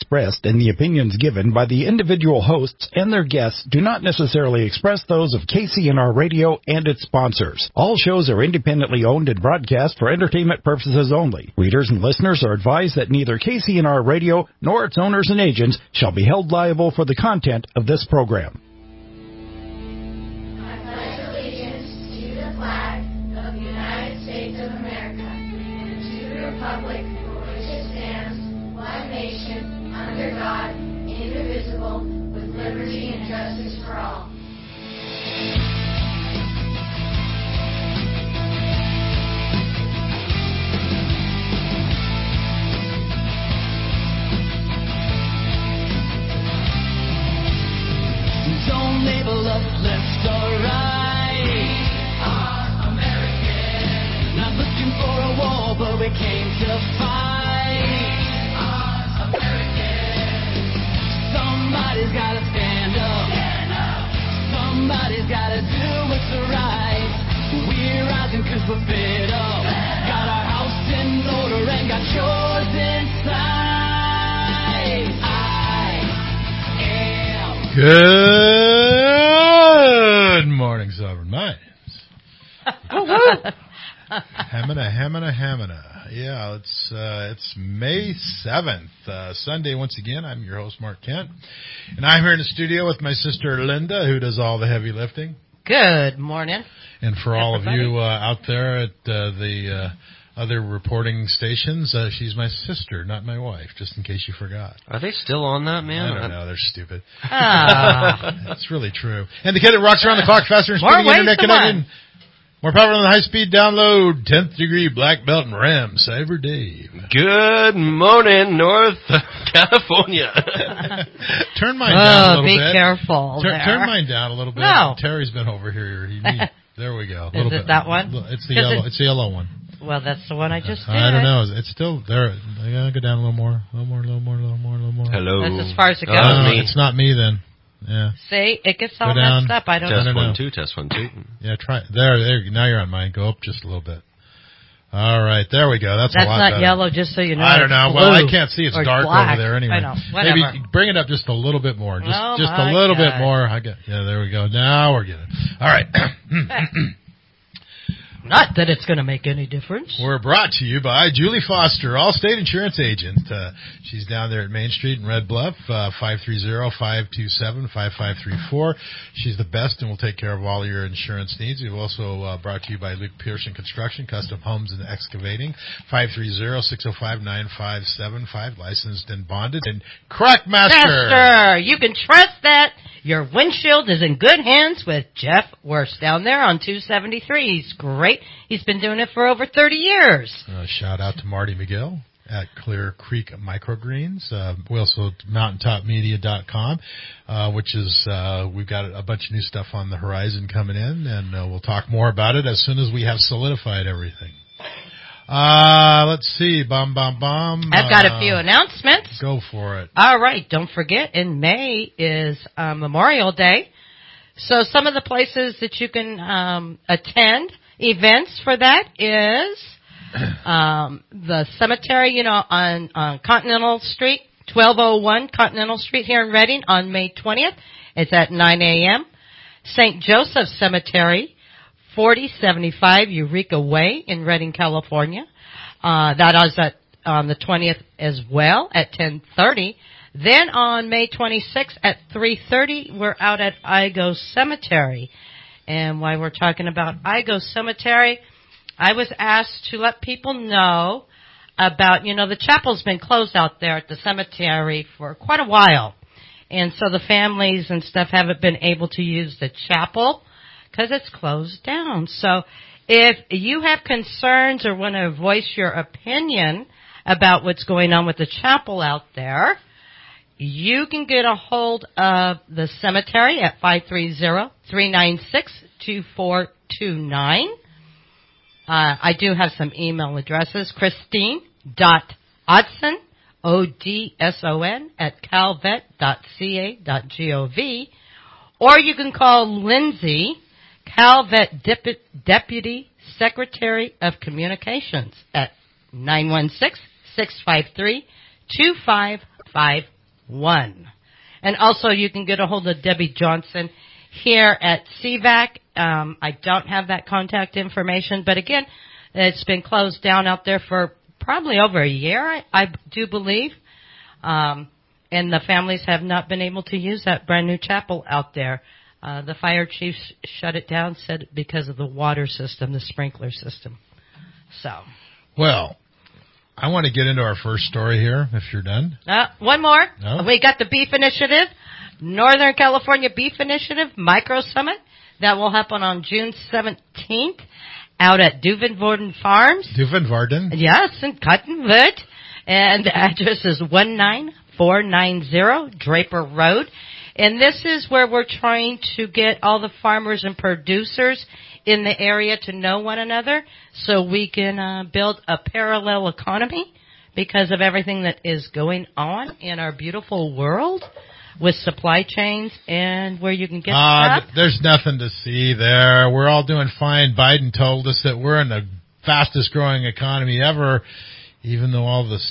expressed and the opinions given by the individual hosts and their guests do not necessarily express those of KCNR Radio and its sponsors. All shows are independently owned and broadcast for entertainment purposes only. Readers and listeners are advised that neither KCNR Radio nor its owners and agents shall be held liable for the content of this program. I pledge allegiance to the flag of the United States of America and to the republic for which it stands, one nation, under God, indivisible, with liberty and justice for all. Don't label us left or right. We are American. Not looking for a war, but we came to fight. We are American. Somebody's gotta stand up. Stand up. Somebody's gotta do what's right. We're rising 'cause we're fed up. Got our house in order and got yours inside. I am. Good morning, Sovereign Minds. Hamina. Yeah, it's May 7th, Sunday once again. I'm your host, Mark Kent. And I'm here in the studio with my sister, Linda, who does all the heavy lifting. Good morning. And for all of you out there at the other reporting stations, she's my sister, not my wife, just in case you forgot. Are they still on that, man? I don't know. They're stupid. Ah. It's really true. And the kid that rocks around the clock faster and More speeding ways internet than connection. one. More powerful than high-speed download. 10th degree black belt and RAM. Cyber Dave. Good morning, North California. Turn mine down a little be bit. careful Turn mine down a little bit. No. Terry's been over here. There we go. Is it that one? It's the yellow. It's the yellow one. Well, that's the one I just did. I don't know. It's still there. I gotta go down a little more. Hello. That's as far as it goes. It's not me then. Yeah. See, it gets all Go down. messed up. I don't Test know. 1, 2, test 1, 2. Yeah, try it. There. Now you're on mine. Go up just a little bit. All right, there we go. That's a lot not better. yellow, just so you know. I don't know. It's Well, I blue can't see. It's or dark black. over there anyway. I know. Whatever. Maybe bring it up just a little bit more. Just Oh, a my little bit God. more. Yeah, there we go. Now we're getting. All right. Not that it's going to make any difference. We're brought to you by Julie Foster, Allstate Insurance Agent. She's down there at Main Street in Red Bluff, 530-527-5534. She's the best and will take care of all your insurance needs. We've also brought to you by Luke Pearson Construction, Custom Homes and Excavating, 530-605-9575, licensed and bonded. And Crackmaster. Master, you can trust that your windshield is in good hands with Jeff Worst down there on 273. He's great. He's been doing it for over 30 years. Shout out to Marty McGill at Clear Creek Microgreens. We also mountaintopmedia.com, which is we've got a bunch of new stuff on the horizon coming in, and we'll talk more about it as soon as we have solidified everything. Let's see. I've got a few announcements. Go for it. All right. Don't forget, in May is Memorial Day. So some of the places that you can attend events for that is the cemetery, on Continental Street, 1201 Continental Street here in Reading on May 20th. It's at 9 a.m. St. Joseph Cemetery, 4075 Eureka Way in Redding, California. That is on the 20th as well at 10:30. Then on May 26th at 3:30, we're out at Igo Cemetery. And while we're talking about Igo Cemetery, I was asked to let people know about, the chapel's been closed out there at the cemetery for quite a while. And so the families and stuff haven't been able to use the chapel because it's closed down. So if you have concerns or want to voice your opinion about what's going on with the chapel out there, you can get a hold of the cemetery at 530-396-2429. I do have some email addresses. Christine.Odson, Odson, at calvet.ca.gov. Or you can call Lindsay, Calvet Deputy Secretary of Communications, at 916-653-2555. And also you can get a hold of Debbie Johnson here at CVAC. I don't have that contact information, but again, it's been closed down out there for probably over a year, I do believe. And the families have not been able to use that brand new chapel out there. The fire chief shut it down, said because of the water system, the sprinkler system. So. Well, I want to get into our first story here, if you're done. One more. No? We got the Beef Initiative, Northern California Beef Initiative Micro Summit. That will happen on June 17th out at Duvenvorden Farms. Duvenvorden? Yes, in Cottonwood. And the address is 19490 Draper Road. And this is where we're trying to get all the farmers and producers in the area to know one another so we can build a parallel economy because of everything that is going on in our beautiful world with supply chains and where you can get stuff. There's nothing to see there. We're all doing fine. Biden told us that we're in the fastest growing economy ever, even though all the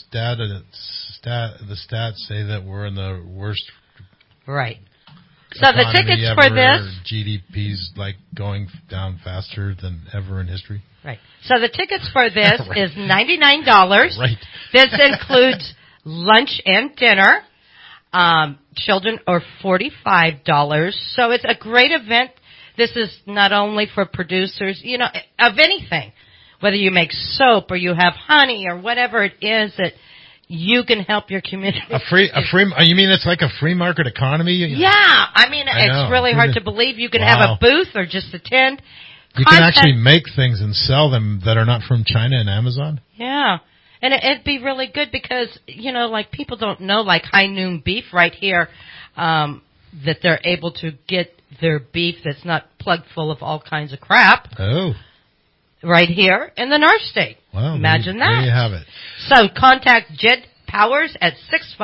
stats say that we're in the worst. Right. So the tickets ever. for this. GDP's like going down faster than ever in history. Right. So the tickets for this Right. is $99. Right. This includes lunch and dinner. Children are $45. So it's a great event. This is not only for producers, of anything, whether you make soap or you have honey or whatever it is that you can help your community. You mean it's like a free market economy? Yeah. I mean, it's really hard to believe. You can have a booth or just attend. You can actually make things and sell them that are not from China and Amazon? Yeah. And it'd be really good because, like people don't know, like High Noon Beef right here, that they're able to get their beef that's not plugged full of all kinds of crap. Oh. Right here in the North State. Well, imagine that. There you have it. So contact Jed Powers at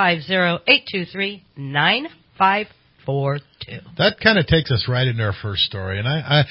650-823-9542. That kind of takes us right into our first story. And I've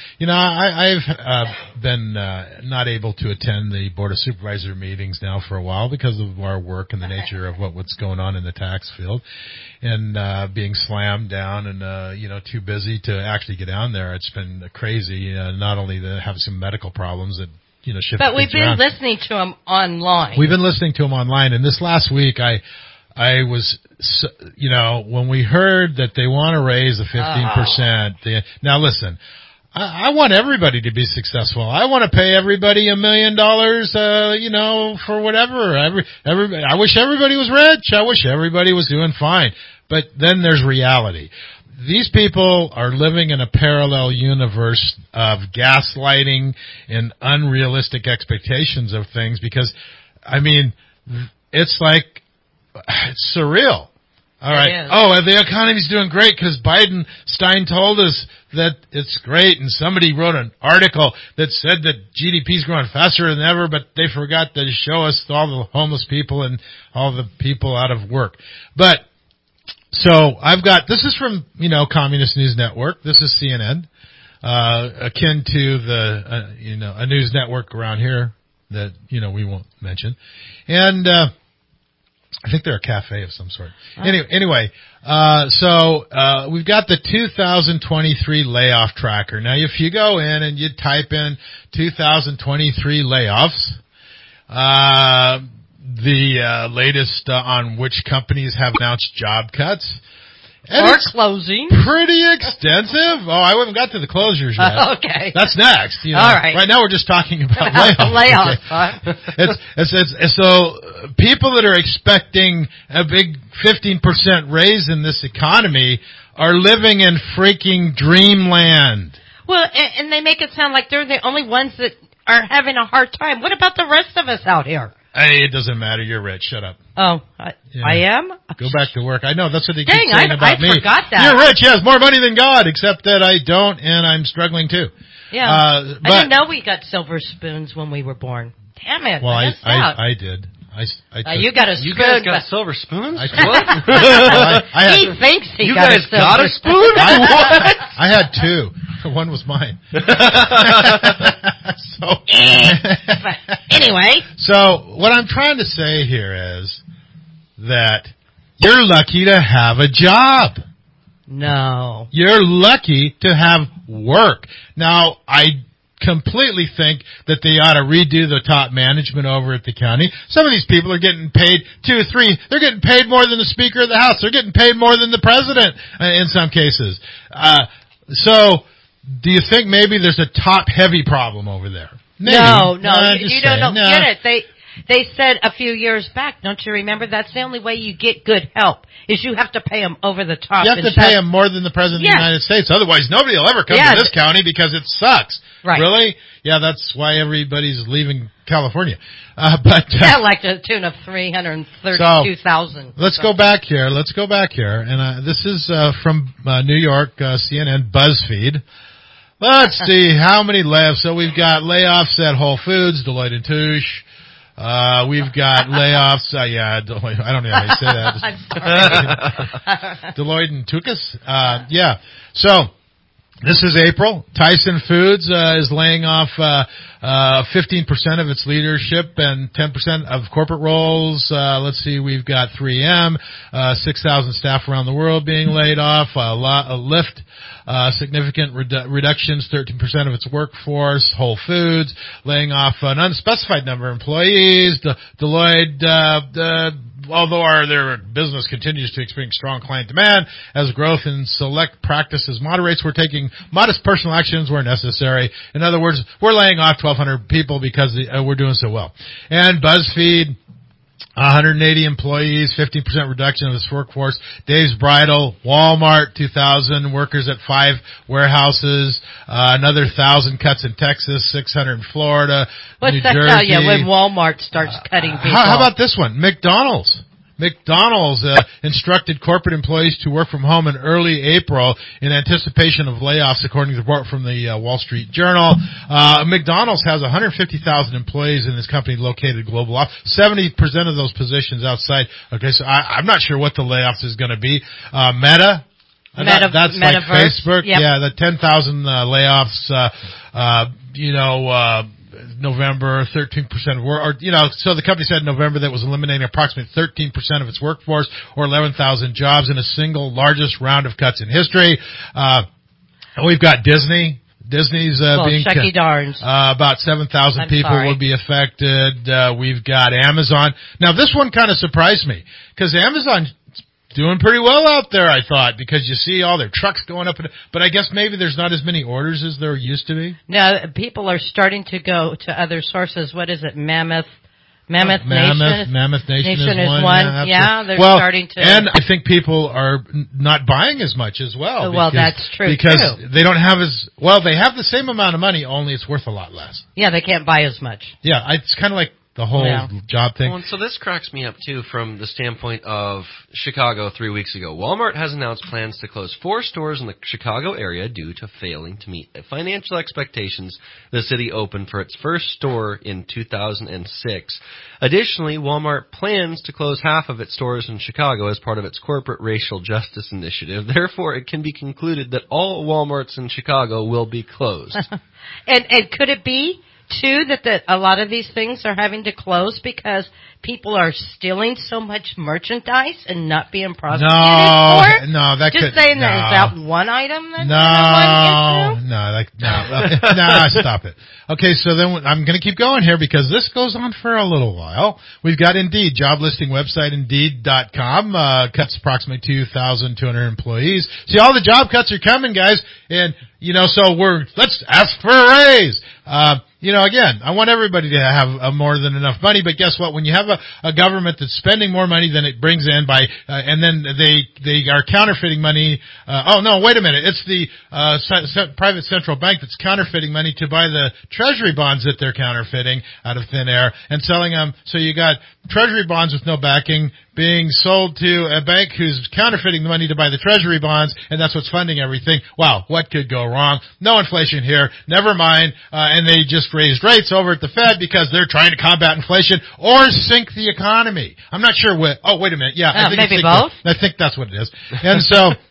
been not able to attend the Board of Supervisor meetings now for a while because of our work and the nature of what's going on in the tax field, and being slammed down and too busy to actually get down there. It's been crazy. Not only to have some medical problems that shift. But we've been listening to them online. We've been listening to them online, and this last week I was, when we heard that they want to raise the 15%. Now listen, I want everybody to be successful. I want to pay everybody $1 million, for whatever. Everybody. I wish everybody was rich. I wish everybody was doing fine. But then there's reality. These people are living in a parallel universe of gaslighting and unrealistic expectations of things because, it's like, it's surreal. All right. Oh, the economy's doing great because Stein told us that it's great, and somebody wrote an article that said that GDP's growing faster than ever, but they forgot to show us all the homeless people and all the people out of work. But so this is from Communist News Network. This is CNN, akin to the a news network around here that we won't mention, and I think they're a cafe of some sort. Oh. Anyway, so we've got the 2023 layoff tracker. Now, if you go in and you type in 2023 layoffs, the latest on which companies have announced job cuts. And or closing. Pretty extensive. Oh, I haven't got to the closures yet. Okay. That's next. All right. Right now we're just talking about layoffs. Layoffs. Okay. It's so people that are expecting a big 15% raise in this economy are living in freaking dreamland. Well, and they make it sound like they're the only ones that are having a hard time. What about the rest of us out here? Hey, it doesn't matter. You're rich. Shut up. Oh, I am? Go back to work. I know. That's what they keep saying about me. I forgot that. You're rich. Yes, more money than God, except that I don't, and I'm struggling too. Yeah. I didn't know we got silver spoons when we were born. Damn it. Well, I did. You got a spoon. You guys got silver spoons? He thinks he got a silver got a spoon? What? I had two. One was mine. Anyway. So what I'm trying to say here is that You're lucky to have a job. No. You're lucky to have work. Now, I completely think that they ought to redo the top management over at the county. Some of these people are getting paid 2 or 3. They're getting paid more than the Speaker of the House. They're getting paid more than the President in some cases. So, do you think maybe there's a top-heavy problem over there? Maybe. No, Just you don't saying. get it. They said a few years back, don't you remember? That's the only way you get good help is you have to pay them over the top. You have to pay them more than the President of the United States. Otherwise, nobody will ever come to this county because it sucks. Right. Really? Yeah, that's why everybody's leaving California. Like the tune of $332,000. Let's go back here. And this is from New York, CNN, BuzzFeed. Let's see how many layoffs. So we've got layoffs at Whole Foods, Deloitte and Touche. We've got layoffs. Deloitte, I don't know how you say that. I'm sorry. Deloitte and Touche. Yeah. So this is April. Tyson Foods is laying off 15% of its leadership and 10% of corporate roles. Let's see, we've got 3M, 6,000 staff around the world being laid off. Lyft, significant reductions, 13% of its workforce. Whole Foods laying off an unspecified number of employees. Deloitte, although their business continues to experience strong client demand as growth in select practices moderates, we're taking modest personal actions where necessary. In other words, we're laying off 1,200 people because we're doing so well. And BuzzFeed, 180 employees, 15% reduction of its workforce. Dave's Bridal, Walmart, 2,000 workers at 5 warehouses. Another 1,000 cuts in Texas, 600 in Florida. What's New that Jersey. tell you when Walmart starts cutting people? How about this one? McDonald's instructed corporate employees to work from home in early April in anticipation of layoffs, according to the report from the Wall Street Journal. McDonald's has 150,000 employees in this company located global off. 70% of those positions outside. Okay, so I'm not sure what the layoffs is going to be. Meta. That's like Facebook. Yep. Yeah, the 10,000 layoffs, November, 13% of so the company said in November that it was eliminating approximately 13% of its workforce or 11,000 jobs in a single largest round of cuts in history. We've got Disney. Disney's being Chucky Darns. about 7,000 people will be affected. We've got Amazon. Now this one kind of surprised me because Amazon's doing pretty well out there, I thought, because you see all their trucks going up. But I guess maybe there's not as many orders as there used to be. Now, people are starting to go to other sources. What is it? Mammoth Nation? Mammoth Nation is one. Yeah, they're starting to. And I think people are not buying as much as well. Well, that's true, because too. they don't have they have the same amount of money, only it's worth a lot less. Yeah, they can't buy as much. Yeah, it's kind of like the whole job thing. Well, and so this cracks me up, too, from the standpoint of Chicago 3 weeks ago. Walmart has announced plans to close 4 stores in the Chicago area due to failing to meet financial expectations. The city opened for its first store in 2006. Additionally, Walmart plans to close half of its stores in Chicago as part of its corporate racial justice initiative. Therefore, it can be concluded that all Walmarts in Chicago will be closed. And could it be too, that a lot of these things are having to close because people are stealing so much merchandise and not being prosecuted for it? No, that just could, saying no. that is that one item that's stop it. Okay, so then I'm going to keep going here because this goes on for a little while. We've got Indeed, job listing website, Indeed.com, cuts approximately 2,200 employees. See, all the job cuts are coming, guys, and so let's ask for a raise. Again, I want everybody to have more than enough money, but guess what? When you have a government that's spending more money than it brings in and then they are counterfeiting money. Wait a minute. It's the private central bank that's counterfeiting money to buy the treasury bonds that they're counterfeiting out of thin air and selling them. So you got treasury bonds with no backing being sold to a bank who's counterfeiting the money to buy the treasury bonds, and that's what's funding everything. Wow, what could go wrong? No inflation here. Never mind. And they just raised rates over at the Fed because they're trying to combat inflation or sink the economy. I'm not sure what. Oh, wait a minute. Yeah, I think maybe both. I think that's what it is. And so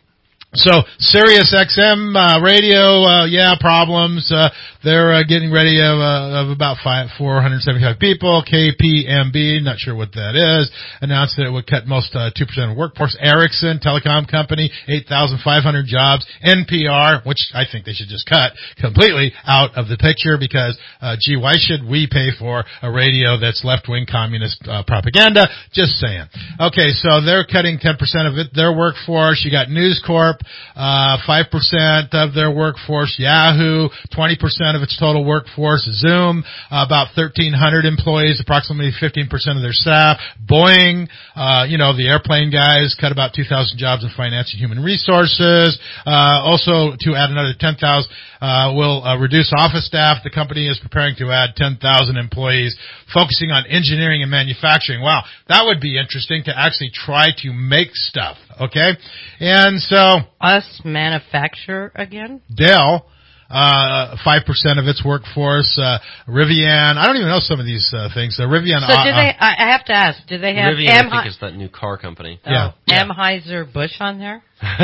So Sirius XM radio, problems. They're getting ready of about 475 people. KPMB, not sure what that is, announced that it would cut most 2% of workforce. Ericsson, telecom company, 8,500 jobs. NPR, which I think they should just cut completely out of the picture because, why should we pay for a radio that's left-wing communist propaganda? Just saying. Okay, so they're cutting 10% of their workforce. You got News Corp. 5% of their workforce, Yahoo, 20% of its total workforce, Zoom, about 1,300 employees, approximately 15% of their staff, Boeing, the airplane guys, cut about 2,000 jobs in finance and human resources, also to add another 10,000, will reduce office staff. The company is preparing to add 10,000 employees, focusing on engineering and manufacturing. Wow, that would be interesting to actually try to make stuff, okay? And so Us manufacture again? Dell, 5% of its workforce, Rivian. I don't even know some of these things. Rivian. So do they? I have to ask. Do they have Rivian, I think, is that new car company. Yeah. Anheuser-Busch on there?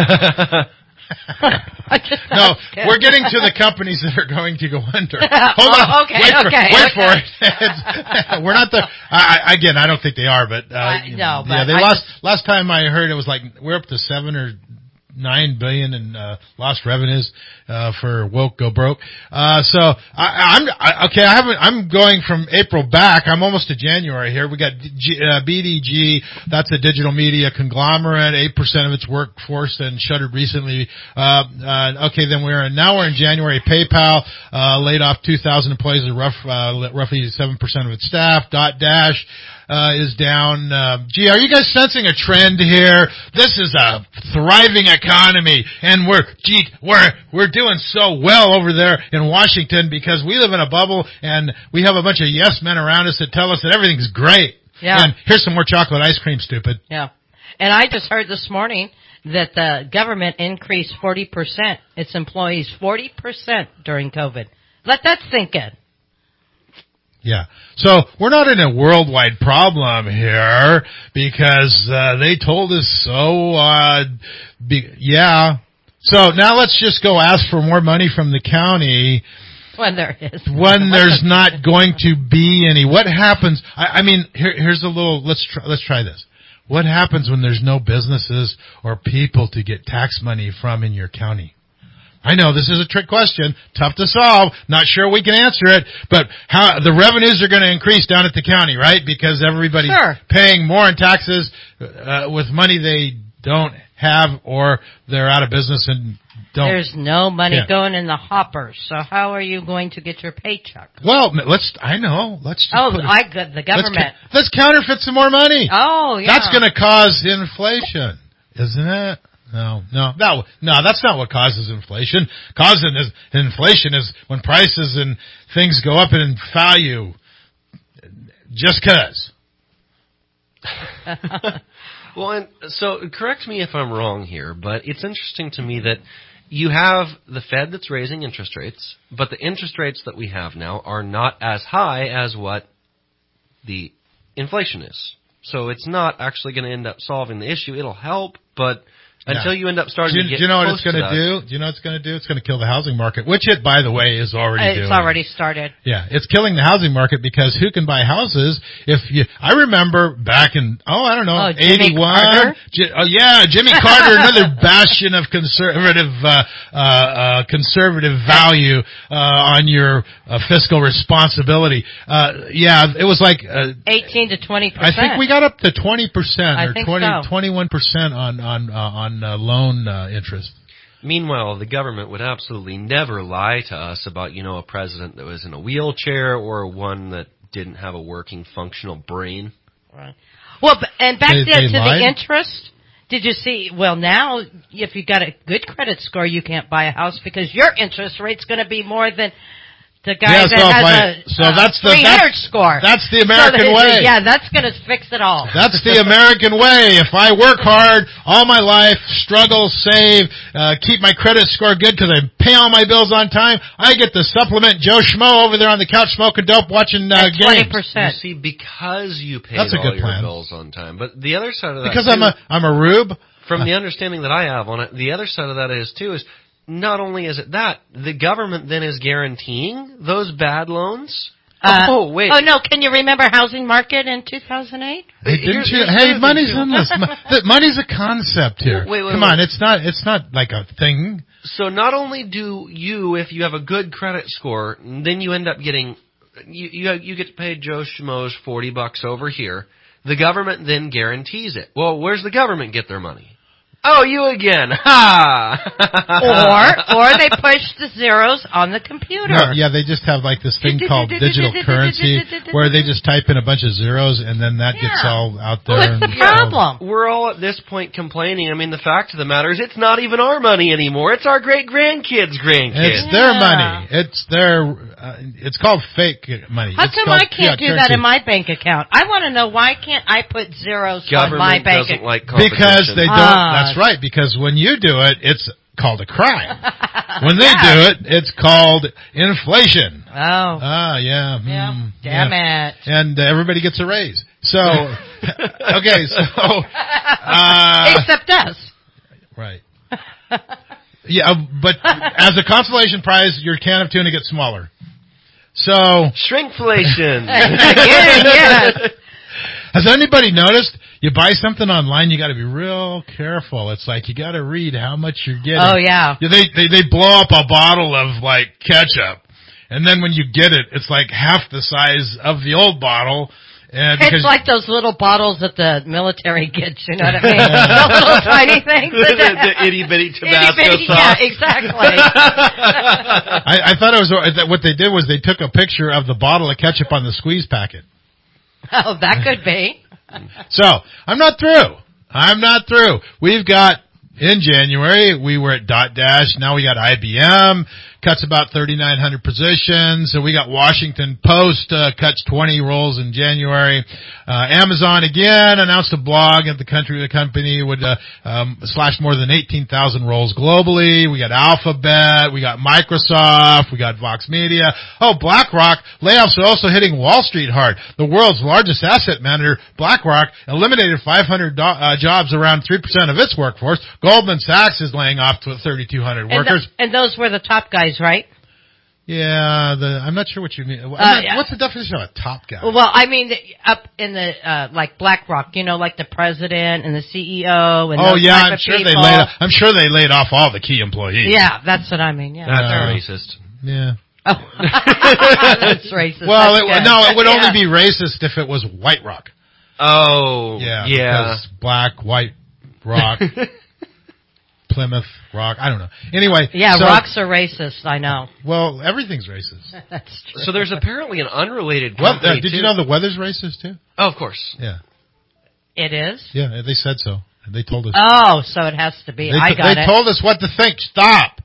No, we're getting to the companies that are going to go under. Hold on. Okay, wait for it. We're not the. I don't think they are, but no. Yeah, they lost. Last time I heard, it was like we're up to 7 or 9 billion in lost revenues for woke go broke. I'm going from April back. I'm almost to January here. We got BDG. That's a digital media conglomerate. 8% of its workforce and shuttered recently. Then we're in January. PayPal laid off 2,000 employees, roughly 7% of its staff. Dotdash is down. Are you guys sensing a trend here? This is a thriving economy, and we're doing so well over there in Washington because we live in a bubble, and we have a bunch of yes men around us that tell us that everything's great. Yeah. And here's some more chocolate ice cream, stupid. Yeah. And I just heard this morning that the government increased 40%, its employees 40% during COVID. Let that sink in. Yeah. So we're not in a worldwide problem here because they told us so. So now let's just go ask for more money from the county. When there is. When there's not going to be any. What happens? Here's a little. Let's try this. What happens when there's no businesses or people to get tax money from in your county? I know this is a trick question, tough to solve, not sure we can answer it, but how the revenues are going to increase down at the county, right? Because everybody's paying more in taxes with money they don't have, or they're out of business and don't. There's no money going in the hopper, so how are you going to get your paycheck? Well, let's just the government. Let's counterfeit some more money. Oh, yeah. That's going to cause inflation, isn't it? No, that's not what causes inflation. Inflation is when prices and things go up in value just 'cause. Well, and so correct me if I'm wrong here, but it's interesting to me that you have the Fed that's raising interest rates, but the interest rates that we have now are not as high as what the inflation is. So it's not actually going to end up solving the issue. It'll help, but until you end up starting to get do you know what close it's going to do? Do you know what it's going to do? It's going to kill the housing market, which it, by the way, is already doing. It's already started. Yeah, it's killing the housing market because who can buy houses I remember back in, 81. Jimmy Carter? Jimmy Carter, another bastion of conservative value on your fiscal responsibility. It was like 18 to 20%. I think we got up to 20% I or think 21% on loan interest. Meanwhile, the government would absolutely never lie to us about, a president that was in a wheelchair or one that didn't have a working, functional brain. Right. Well, and back to lied? the interest, did you see, well, now, if you got a good credit score, you can't buy a house because your interest rate's going to be more than the guy that has a 300 score. That's the American way. Yeah, that's going to fix it all. That's the American way. If I work hard all my life, struggle, save, keep my credit score good because I pay all my bills on time, I get to supplement Joe Schmo over there on the couch smoking dope watching games. 20%. You see, because you pay all your bills on time. But the other side of that, because I'm a rube. from the understanding that I have on it, the other side of that is not only is it that, the government then is guaranteeing those bad loans. Wait. Oh, no. Can you remember housing market in 2008? Hey, money's endless. Money's a concept here. Wait, Come on, it's not like a thing. So not only do you, if you have a good credit score, then you end up getting, you get paid Joe Schmo's $40 over here. The government then guarantees it. Well, where's the government get their money? Oh, you again. Ha! Or they push the zeros on the computer. No, yeah, they just have like this thing called digital currency where they just type in a bunch of zeros and then that gets all out there. What's the problem? We're all at this point complaining. I mean, the fact of the matter is it's not even our money anymore. It's our great-grandkids' grandkids. It's their money. It's their, it's called fake money. How come I can't do that in my bank account? I want to know why can't I put zeros on my bank account? Like competition. Because they don't, that's right, because when you do it, it's called a crime. When they do it, it's called inflation. Oh. Yeah. Damn it. And everybody gets a raise. So, okay, so... except us. Right. Yeah, but as a consolation prize, your can of tuna gets smaller. So... Shrinkflation. Again, yes. Has anybody noticed you buy something online, you got to be real careful. It's like you got to read how much you're getting. Oh yeah. They blow up a bottle of like ketchup, and then when you get it, it's like half the size of the old bottle. It's like those little bottles that the military gets, you know what I mean? The little tiny things. the itty-bitty Tabasco sauce. Yeah, exactly. I thought it was what they did was they took a picture of the bottle of ketchup on the squeeze packet. Oh, that could be. So, I'm not through. We've got, in January, we were at Dotdash. Now we got IBM. Cuts about 3,900 positions. So we got Washington Post, cuts 20 roles in January. Amazon again announced a blog that the company would, slash more than 18,000 roles globally. We got Alphabet. We got Microsoft. We got Vox Media. Oh, BlackRock. Layoffs are also hitting Wall Street hard. The world's largest asset manager, BlackRock, eliminated 500 jobs, around 3% of its workforce. Goldman Sachs is laying off to 3,200 workers. And those were the top guys, right? Yeah, I'm not sure what you mean. What's the definition of a top guy? Well, I mean, up in the, like BlackRock, you know, like the president and the CEO and those type of people. I'm sure they laid off all the key employees. Yeah, that's what I mean, yeah. That's racist. Yeah. Oh. That's racist. Well, it would only be racist if it was White Rock. Oh, yeah. Because black, white, rock, Plymouth Rock. I don't know. Anyway. Yeah, rocks are racist. I know. Well, everything's racist. That's true. So there's apparently an unrelated company, did you know the weather's racist too? Oh, of course. Yeah. It is? Yeah, they said so. They told us. Oh, so it has to be. They told us what to think. Stop.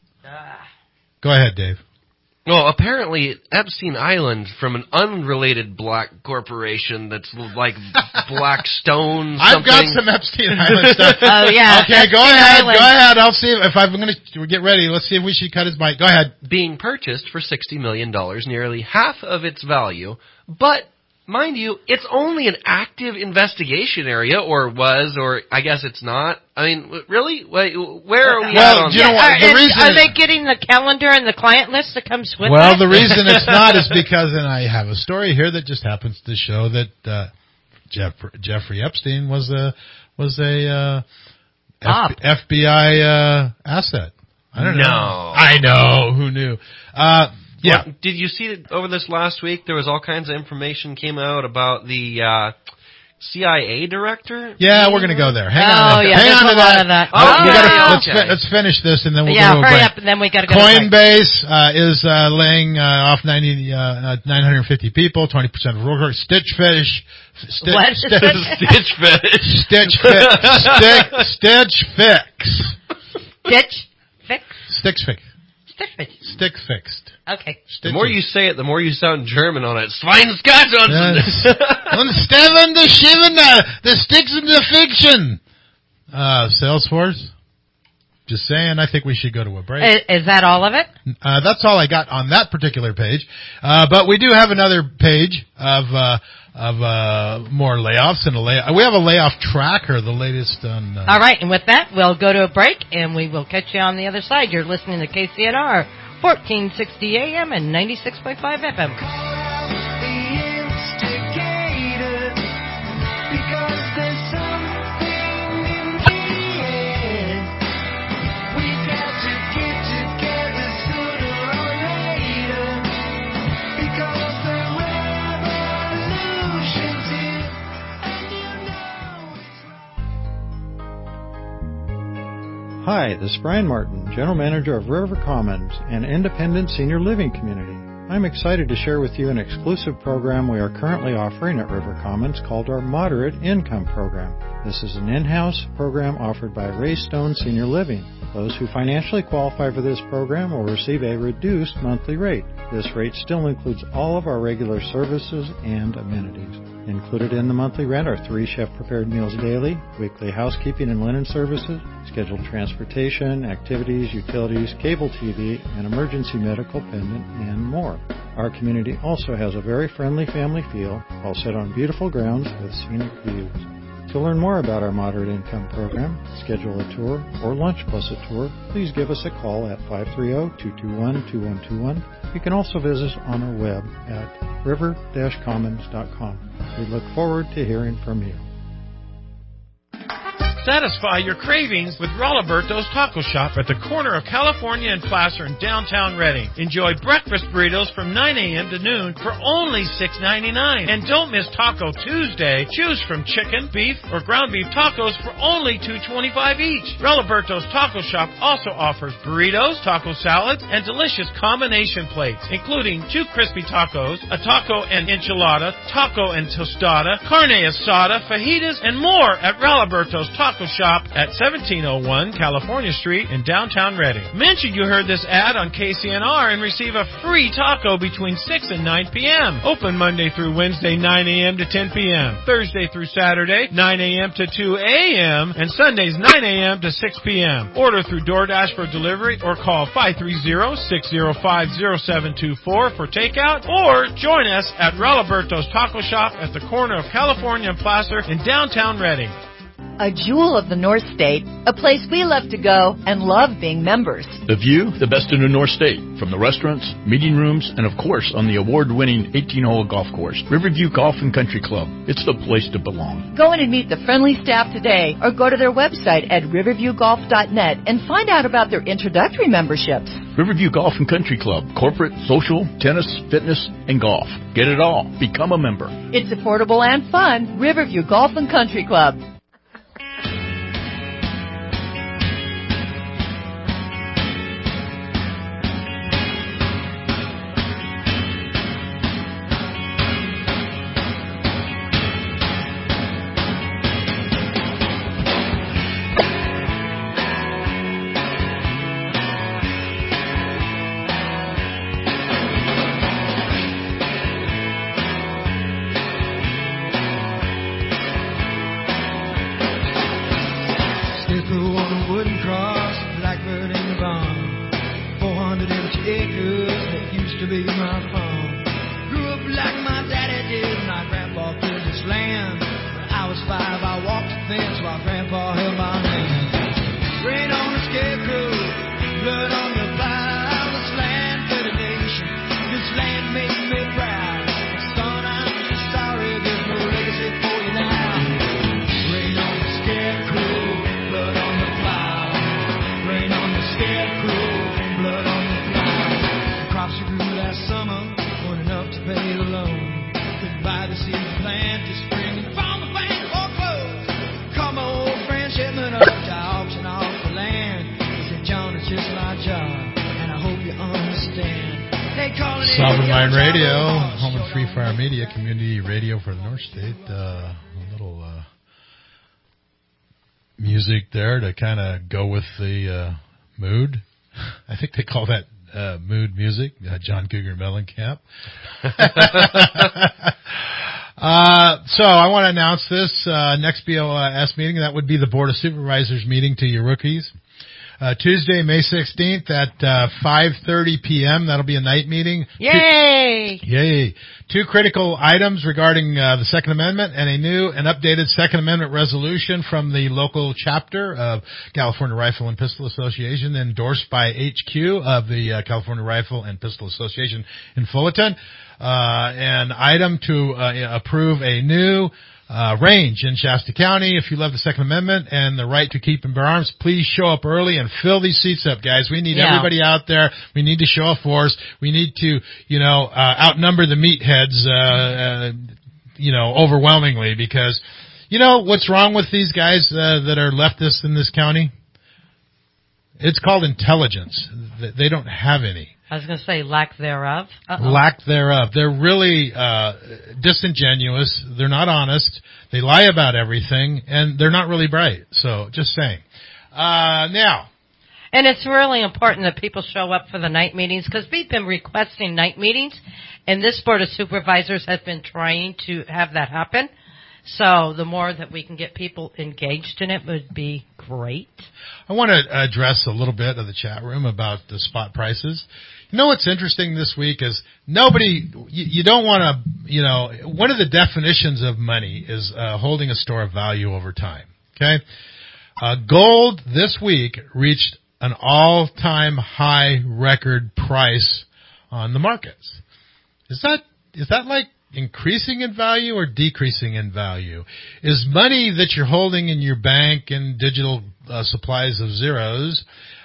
Go ahead, Dave. Well, apparently Epstein Island, from an unrelated black corporation that's like Blackstone something. I've got some Epstein Island stuff. Oh, yeah. Okay, Epstein go ahead. Island. Go ahead. I'll see if I'm going to get ready. Let's see if we should cut his mic. Go ahead. Being purchased for $60 million, nearly half of its value. But, mind you, it's only an active investigation area, or I guess it's not. I mean, really? Wait, where are we at on that? Are they getting the calendar and the client list that comes with Well, that? the reason it's not is because, and I have a story here that just happens to show that Jeffrey Epstein was a FBI asset. I don't know. I know. Who knew? Yeah. Well, did you see that over this last week there was all kinds of information came out about the CIA director? Yeah, we're going to go there. Hang on. Yeah, Hang on to that. Let's finish this and then we'll go to a break. Hurry up and then we got to go Coinbase is laying off 950 people, 20% of workers. Stitch Fix. Stick fixed. Okay. The more you say it, the more you sound German on it. Schweinskatz. Und Steven the Shiven, the sticks in the fiction. Salesforce. Just saying, I think we should go to a break. Is that all of it? That's all I got on that particular page. But we do have another page of more layoffs and we have a layoff tracker, the latest on. All right, and with that, we'll go to a break, and we will catch you on the other side. You're listening to KCNR, 1460 AM and 96.5 FM. Hi, this is Brian Martin, General Manager of River Commons, an independent senior living community. I'm excited to share with you an exclusive program we are currently offering at River Commons called our Moderate Income Program. This is an in-house program offered by Ray Stone Senior Living. Those who financially qualify for this program will receive a reduced monthly rate. This rate still includes all of our regular services and amenities. Included in the monthly rent are 3 chef-prepared meals daily, weekly housekeeping and linen services, scheduled transportation, activities, utilities, cable TV, and emergency medical pendant, and more. Our community also has a very friendly family feel, all set on beautiful grounds with scenic views. To learn more about our Moderate Income Program, schedule a tour, or lunch plus a tour, please give us a call at 530-221-2121. You can also visit us on our web at river-commons.com. We look forward to hearing from you. Satisfy your cravings with Rolliberto's Taco Shop at the corner of California and Placer in downtown Redding. Enjoy breakfast burritos from 9 a.m. to noon for only $6.99. And don't miss Taco Tuesday. Choose from chicken, beef, or ground beef tacos for only $2.25 each. Rolliberto's Taco Shop also offers burritos, taco salads, and delicious combination plates, including 2 crispy tacos, a taco and enchilada, taco and tostada, carne asada, fajitas, and more at Rolliberto's Taco Shop at 1701 California Street in downtown Redding. Mention you heard this ad on KCNR and receive a free taco between 6 and 9 p.m. Open Monday through Wednesday, 9 a.m. to 10 p.m. Thursday through Saturday, 9 a.m. to 2 a.m. and Sundays, 9 a.m. to 6 p.m. Order through DoorDash for delivery or call 530-605-0724 for takeout, or join us at Rolliberto's Taco Shop at the corner of California and Placer in downtown Redding. A jewel of the North State, a place we love to go and love being members. The view, the best in the North State, from the restaurants, meeting rooms, and of course on the award-winning 18-hole golf course, Riverview Golf and Country Club. It's the place to belong. Go in and meet the friendly staff today, or go to their website at riverviewgolf.net and find out about their introductory memberships. Riverview Golf and Country Club, corporate, social, tennis, fitness, and golf. Get it all. Become a member. It's affordable and fun. Riverview Golf and Country Club. Sovereign Radio, home of Free Fire Media, community radio for the North State. A little music there to kind of go with the mood. I think they call that mood music, John Cougar Mellencamp. So I want to announce this next BOS meeting. That would be the Board of Supervisors meeting to your rookies. Tuesday, May 16th at 5:30 p.m. That'll be a night meeting. Yay! Yay. 2 critical items regarding the Second Amendment and a new and updated Second Amendment resolution from the local chapter of California Rifle and Pistol Association, endorsed by HQ of the California Rifle and Pistol Association in Fullerton. An item to approve a new range in Shasta County. If you love the Second Amendment and the right to keep and bear arms, please show up early and fill these seats up, guys. We need everybody out there. We need to show a force. We need to, outnumber the meatheads, overwhelmingly, because, what's wrong with these guys that are leftists in this county? It's called intelligence. They don't have any. I was going to say lack thereof. Lack thereof. They're really disingenuous. They're not honest. They lie about everything, and they're not really bright. So, just saying. Now. And it's really important that people show up for the night meetings, because we've been requesting night meetings, and this Board of Supervisors has been trying to have that happen. So the more that we can get people engaged in it would be great. I want to address a little bit of the chat room about the spot prices. You know what's interesting this week is you don't want to, one of the definitions of money is holding a store of value over time. Okay? Gold this week reached an all-time high record price on the markets. Is that like increasing in value or decreasing in value? Is money that you're holding in your bank and digital supplies of zeros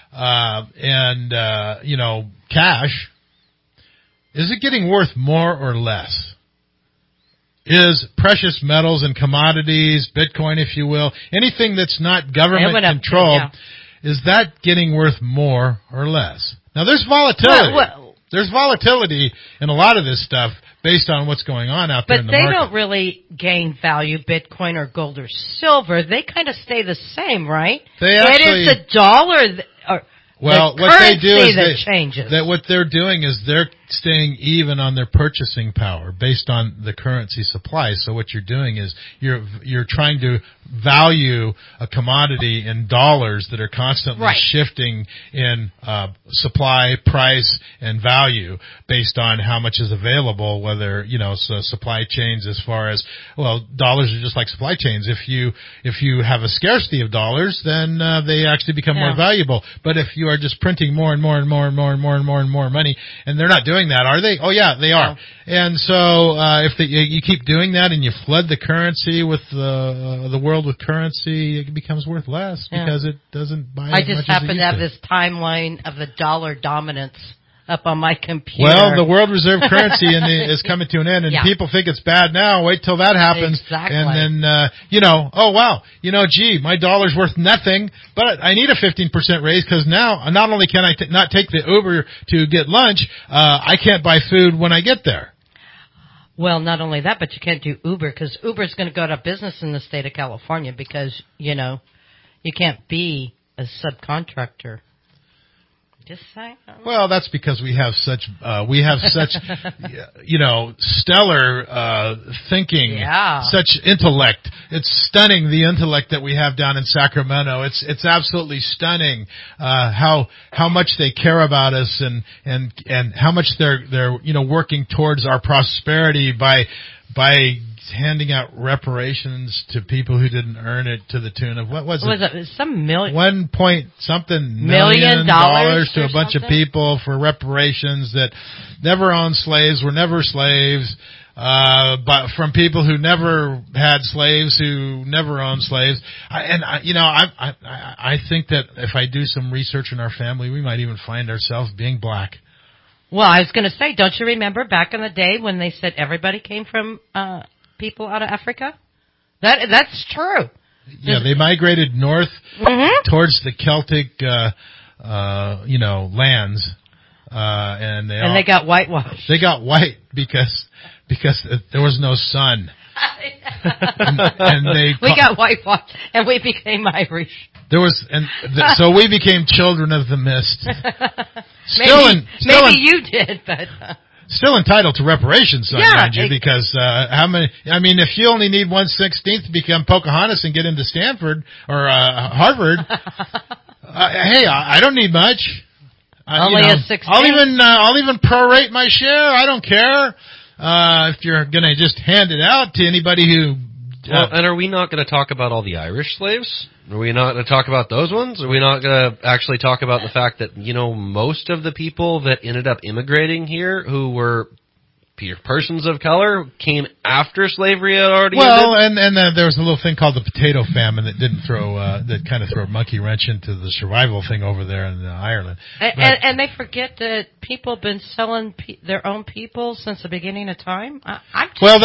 cash, is it getting worth more or less? Is precious metals and commodities, Bitcoin, if you will, anything that's not government controlled, is that getting worth more or less? Now, there's volatility. There's volatility in a lot of this stuff based on what's going on out there in the market. But they don't really gain value, Bitcoin or gold or silver. They kind of stay the same, right? It is the dollar what they do is what they're doing is they're staying even on their purchasing power based on the currency supply. So what you're doing is you're trying to value a commodity in dollars that are constantly shifting in supply, price, and value based on how much is available, whether, so supply chains as far as, dollars are just like supply chains. If you have a scarcity of dollars, then they actually become more valuable. But if you are just printing more and more and more and more and more and more and more money, and they're not doing that, are they? Oh yeah, they are. And so if you keep doing that and you flood the currency with the world with currency, it becomes worth less because it doesn't buy as much as it used to. I just happen to have this timeline of the dollar dominance up on my computer. Well, the world reserve currency is coming to an end, and people think it's bad now. Wait till that happens. Exactly. And then, my dollar's worth nothing, but I need a 15% raise because now not only can I not take the Uber to get lunch, I can't buy food when I get there. Well, not only that, but you can't do Uber because Uber's going to go out of business in the state of California because, you can't be a subcontractor. Just saying. Well, that's because we have such stellar thinking, such intellect. It's stunning, the intellect that we have down in Sacramento. It's absolutely stunning how much they care about us and how much they're working towards our prosperity by handing out reparations to people who didn't earn it to the tune of what was it? Was it some million? $1 million to a bunch of people for reparations that never owned slaves, were never slaves, but from people who never had slaves, who never owned slaves. I think that if I do some research in our family, we might even find ourselves being black. Well, I was going to say, don't you remember back in the day when they said everybody came from people out of Africa? That's true. Yeah, they migrated north towards the Celtic, lands, and they got whitewashed. They got white because there was no sun. We got whitewashed and we became Irish. So we became children of the mist. Maybe you did, but still entitled to reparations, mind you, because if you only need 1/16 to become Pocahontas and get into Stanford or Harvard, Hey, I don't need much. Only a 16? I'll even prorate my share. I don't care. If you're going to just hand it out to anybody who... Well, and are we not going to talk about all the Irish slaves? Are we not going to talk about those ones? Are we not going to actually talk about the fact that, most of the people that ended up immigrating here who were persons of color came after slavery had already ended? And there was a little thing called the potato famine that didn't that kind of threw a monkey wrench into the survival thing over there in Ireland. And they forget that people have been selling their own people since the beginning of time. What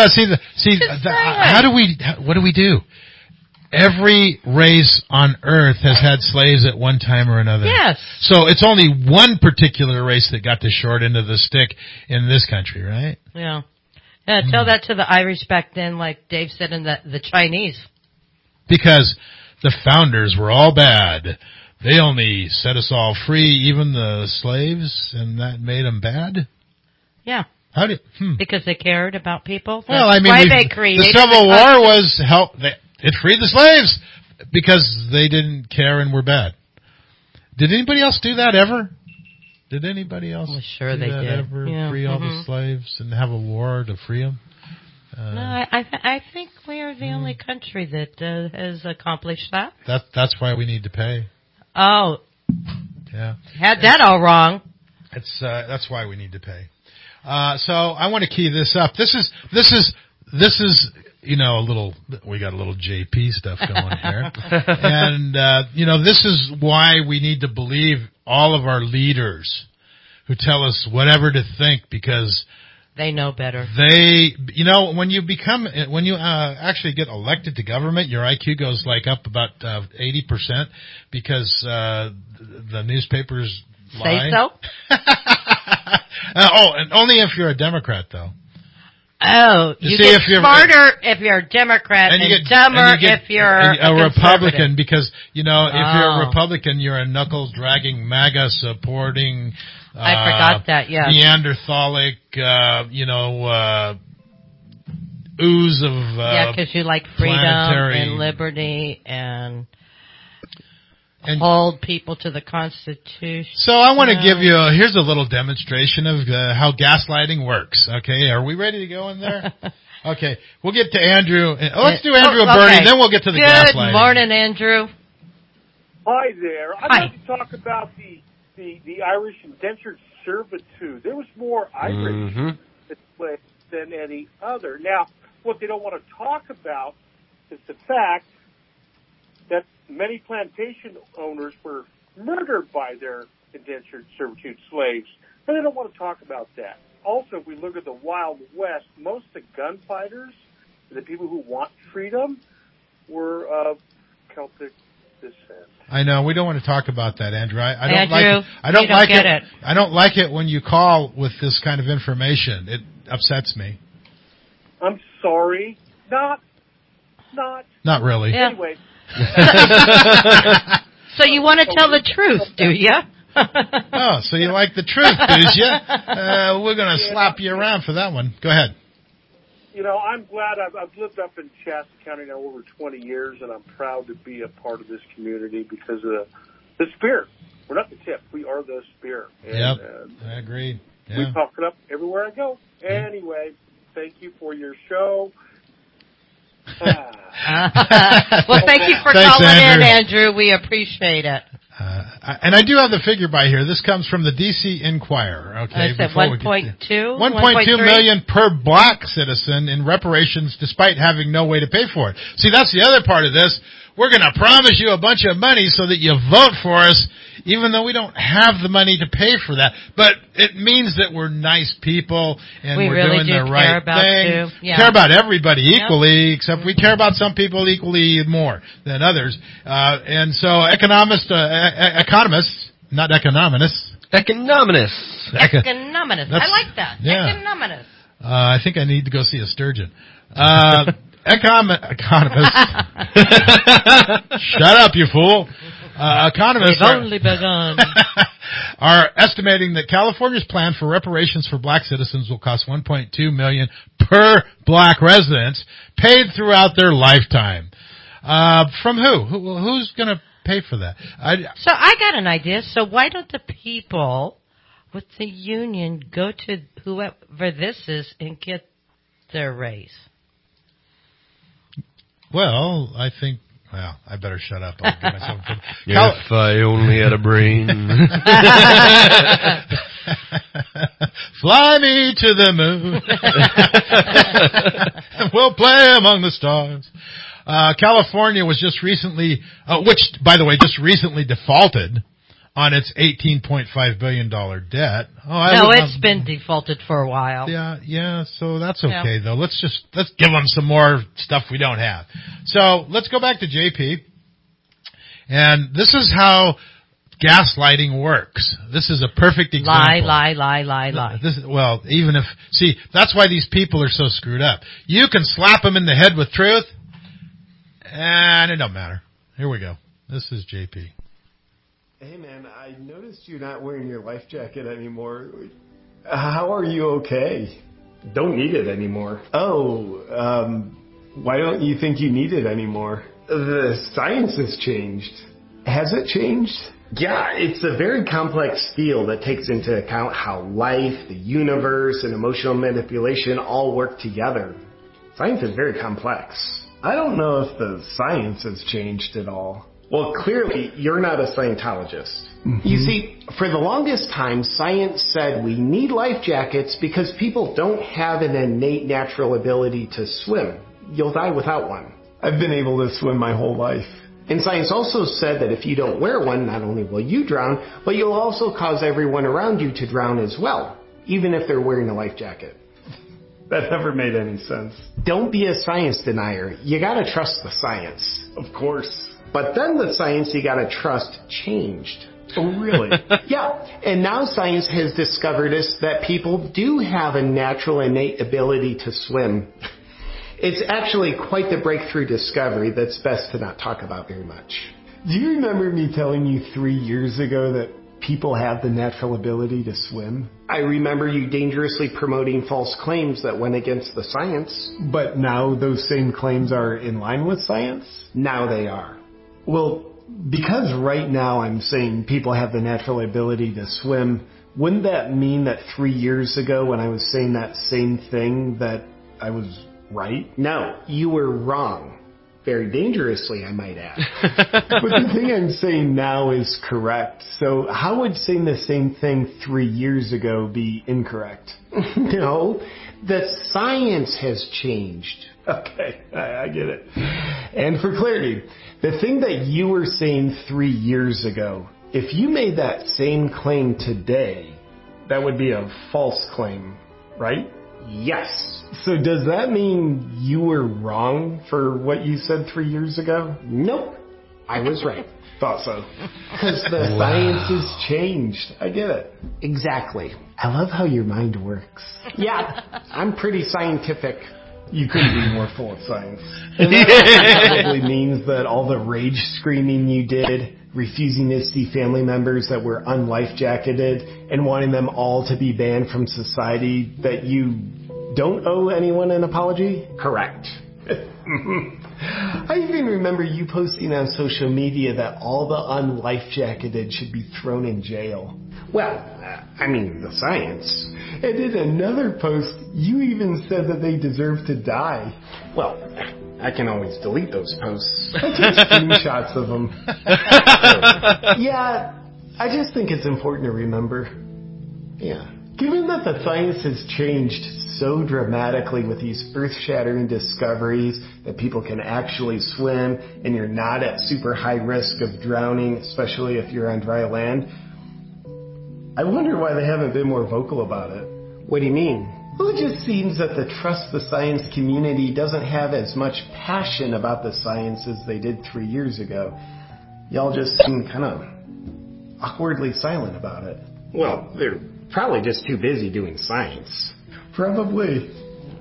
do we do? Every race on Earth has had slaves at one time or another. Yes. So it's only one particular race that got the short end of the stick in this country, right? Yeah. Tell that to the Irish back then, like Dave said, and the Chinese. Because the founders were all bad. They only set us all free, even the slaves, and that made them bad? Yeah. How did? Because they cared about people. Well, I mean, the Civil War was help. It freed the slaves because they didn't care and were bad. Did anybody else do that ever? Did anybody else sure do they that did. ever? Free all the slaves and have a war to free them? No, I think we are the only country that has accomplished that. That's why we need to pay. Oh. Yeah. Had that all wrong. That's why we need to pay. So I want to key this up. This is we got a little JP stuff going here. And, this is why we need to believe all of our leaders who tell us whatever to think, because they know better. When you actually get elected to government, your IQ goes up about 80% because the newspapers lie. Say so? And only if you're a Democrat, though. Oh, you get smarter if you're a Democrat and dumber if you're a Republican, because, if you're a Republican, you're a knuckle-dragging, MAGA-supporting, I forgot that, yeah. Neanderthalic, ooze of because you like freedom and liberty and hold people to the Constitution. So I want to give you, here's a little demonstration of how gaslighting works. Okay, are we ready to go in there? Okay, we'll get to Andrew. Let's do Andrew and Bernie, then we'll get to the gaslighting. Good morning, Andrew. Hi there. I'd like to talk about the Irish indentured servitude. There was more Irish than any other. Now, what they don't want to talk about is the fact that many plantation owners were murdered by their indentured servitude slaves, but they don't want to talk about that. Also, if we look at the Wild West, most of the gunfighters, the people who want freedom, were of Celtic descent. I know, we don't want to talk about that, Andrew. I don't like it when you call with this kind of information. It upsets me. I'm sorry. Not really. Yeah. Anyway. So you want to tell the truth, do you? Oh, so you like the truth, do you? We're going to slap you around for that one. Go ahead. I'm glad I've lived up in Shasta County now over 20 years, and I'm proud to be a part of this community because of the spirit. We're not the tip. We are the spirit. And, I agree. Yeah. We talk it up everywhere I go. Anyway, thank you for your show. Well, thank you for calling in, Andrew. We appreciate it. And I do have the figure by here. This comes from the D.C. Inquirer. Okay, I said 1.2 million per black citizen in reparations, despite having no way to pay for it. See, that's the other part of this. We're going to promise you a bunch of money so that you vote for us, even though we don't have the money to pay for that. But it means that we're nice people and we're really doing the right thing. Yeah. Care about everybody equally, except we care about some people equally more than others. And so economists, not economists. Economists. I like that. Yeah. Economists. I think I need to go see a sturgeon. Economists. Shut up, you fool. Economists are estimating that California's plan for reparations for black citizens will cost $1.2 million per black resident, paid throughout their lifetime. From who? Who's going to pay for that. So I got an idea. So why don't the people with the union go to whoever this is and get their raise? Well, I think. Well, I better shut up. I'll give myself a If I only had a brain. Fly me to the moon. We'll play among the stars. California was just recently, which, by the way, just recently defaulted on its $18.5 billion debt. It's been defaulted for a while. Yeah, so that's okay, though. Let's give them some more stuff we don't have. So let's go back to JP. And this is how gaslighting works. This is a perfect example. Lie. That's why these people are so screwed up. You can slap them in the head with truth, and it don't matter. Here we go. This is JP. Hey man, I noticed you're not wearing your life jacket anymore. How are you okay? Don't need it anymore. Why don't you think you need it anymore? The science has changed. Has it changed? Yeah, it's a very complex field that takes into account how life, the universe, and emotional manipulation all work together. Science is very complex. I don't know if the science has changed at all. Well, clearly, you're not a Scientologist. Mm-hmm. You see, for the longest time, science said we need life jackets because people don't have an innate natural ability to swim. You'll die without one. I've been able to swim my whole life. And science also said that if you don't wear one, not only will you drown, but you'll also cause everyone around you to drown as well, even if they're wearing a life jacket. That never made any sense. Don't be a science denier. You gotta trust the science. Of course. But then the science you gotta trust changed. Oh, really? Yeah. And now science has discovered that people do have a natural innate ability to swim. It's actually quite the breakthrough discovery that's best to not talk about very much. Do you remember me telling you 3 years ago that people have the natural ability to swim? I remember you dangerously promoting false claims that went against the science. But now those same claims are in line with science? Now they are. Well, because right now I'm saying people have the natural ability to swim, wouldn't that mean that 3 years ago when I was saying that same thing that I was right? No, you were wrong. Very dangerously, I might add. But the thing I'm saying now is correct. So how would saying the same thing 3 years ago be incorrect? No, the science has changed. Okay, I get it. And for clarity, the thing that you were saying 3 years ago, if you made that same claim today, that would be a false claim, right? Yes. So does that mean you were wrong for what you said 3 years ago? Nope. I was right. Thought so. Because the science has changed. I get it. Exactly. I love how your mind works. Yeah, I'm pretty scientific. You couldn't be more full of science. And that probably means that all the rage screaming you did, refusing to see family members that were unlife-jacketed, and wanting them all to be banned from society, that you don't owe anyone an apology? Correct. I even remember you posting on social media that all the unlife-jacketed should be thrown in jail. Well, the science. And in another post, you even said that they deserve to die. Well, I can always delete those posts. I took screenshots of them. Yeah, I just think it's important to remember. Yeah. Given that the science has changed so dramatically with these earth-shattering discoveries that people can actually swim and you're not at super high risk of drowning, especially if you're on dry land, I wonder why they haven't been more vocal about it. What do you mean? Well, it just seems that the Trust the Science community doesn't have as much passion about the science as they did 3 years ago. Y'all just seem kind of awkwardly silent about it. Well, they're probably just too busy doing science. Probably.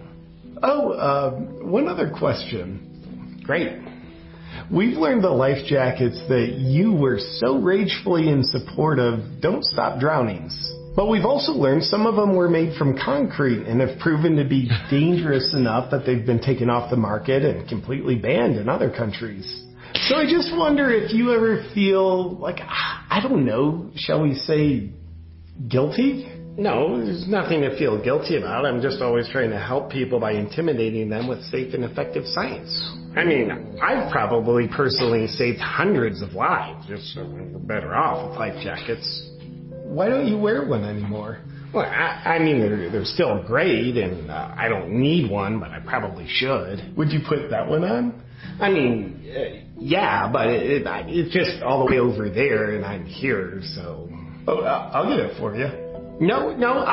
One other question. Great. We've learned the life jackets that you were so ragefully in support of don't stop drownings. But we've also learned some of them were made from concrete and have proven to be dangerous enough that they've been taken off the market and completely banned in other countries. So I just wonder if you ever feel like, I don't know, shall we say, guilty? No, there's nothing to feel guilty about. I'm just always trying to help people by intimidating them with safe and effective science. I mean, I've probably personally saved hundreds of lives, just so we're better off with life jackets. Why don't you wear one anymore? Well, I mean, they're still great, and I don't need one, but I probably should. Would you put that one on? I mean, yeah, but it's just all the way over there, and I'm here, so... Oh, I'll get it for you. No,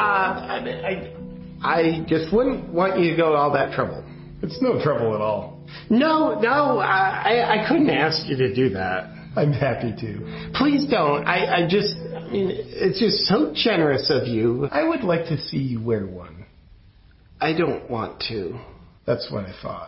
I just wouldn't want you to go to all that trouble. It's no trouble at all. No, I couldn't ask you to do that. I'm happy to. Please don't. I mean, it's just so generous of you. I would like to see you wear one. I don't want to. That's what I thought.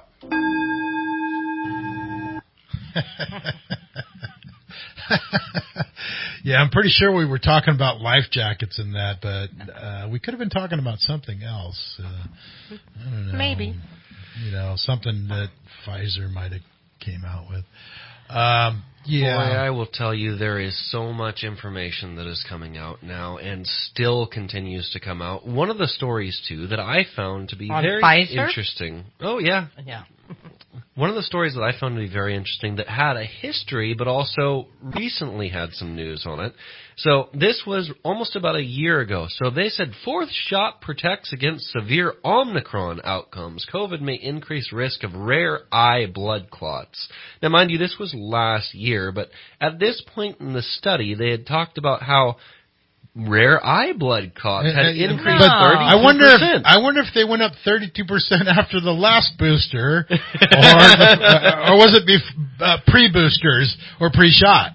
Yeah, I'm pretty sure we were talking about life jackets in that, but we could have been talking about something else. I don't know. Maybe. You know, something that Pfizer might have came out with. Yeah. Boy, I will tell you, there is so much information that is coming out now and still continues to come out. One of the stories, too, that I found to be very Pfizer? interesting. Oh, yeah. Yeah. One of the stories that I found to be very interesting that had a history but also recently had some news on it. So this was almost about a year ago. So they said fourth shot protects against severe Omicron outcomes. COVID may increase risk of rare eye blood clots. Now, mind you, this was last year, but at this point in the study, they had talked about how rare eye blood clots had increased 32%. I wonder if they went up 32% after the last booster, or was it pre-boosters or pre-shot?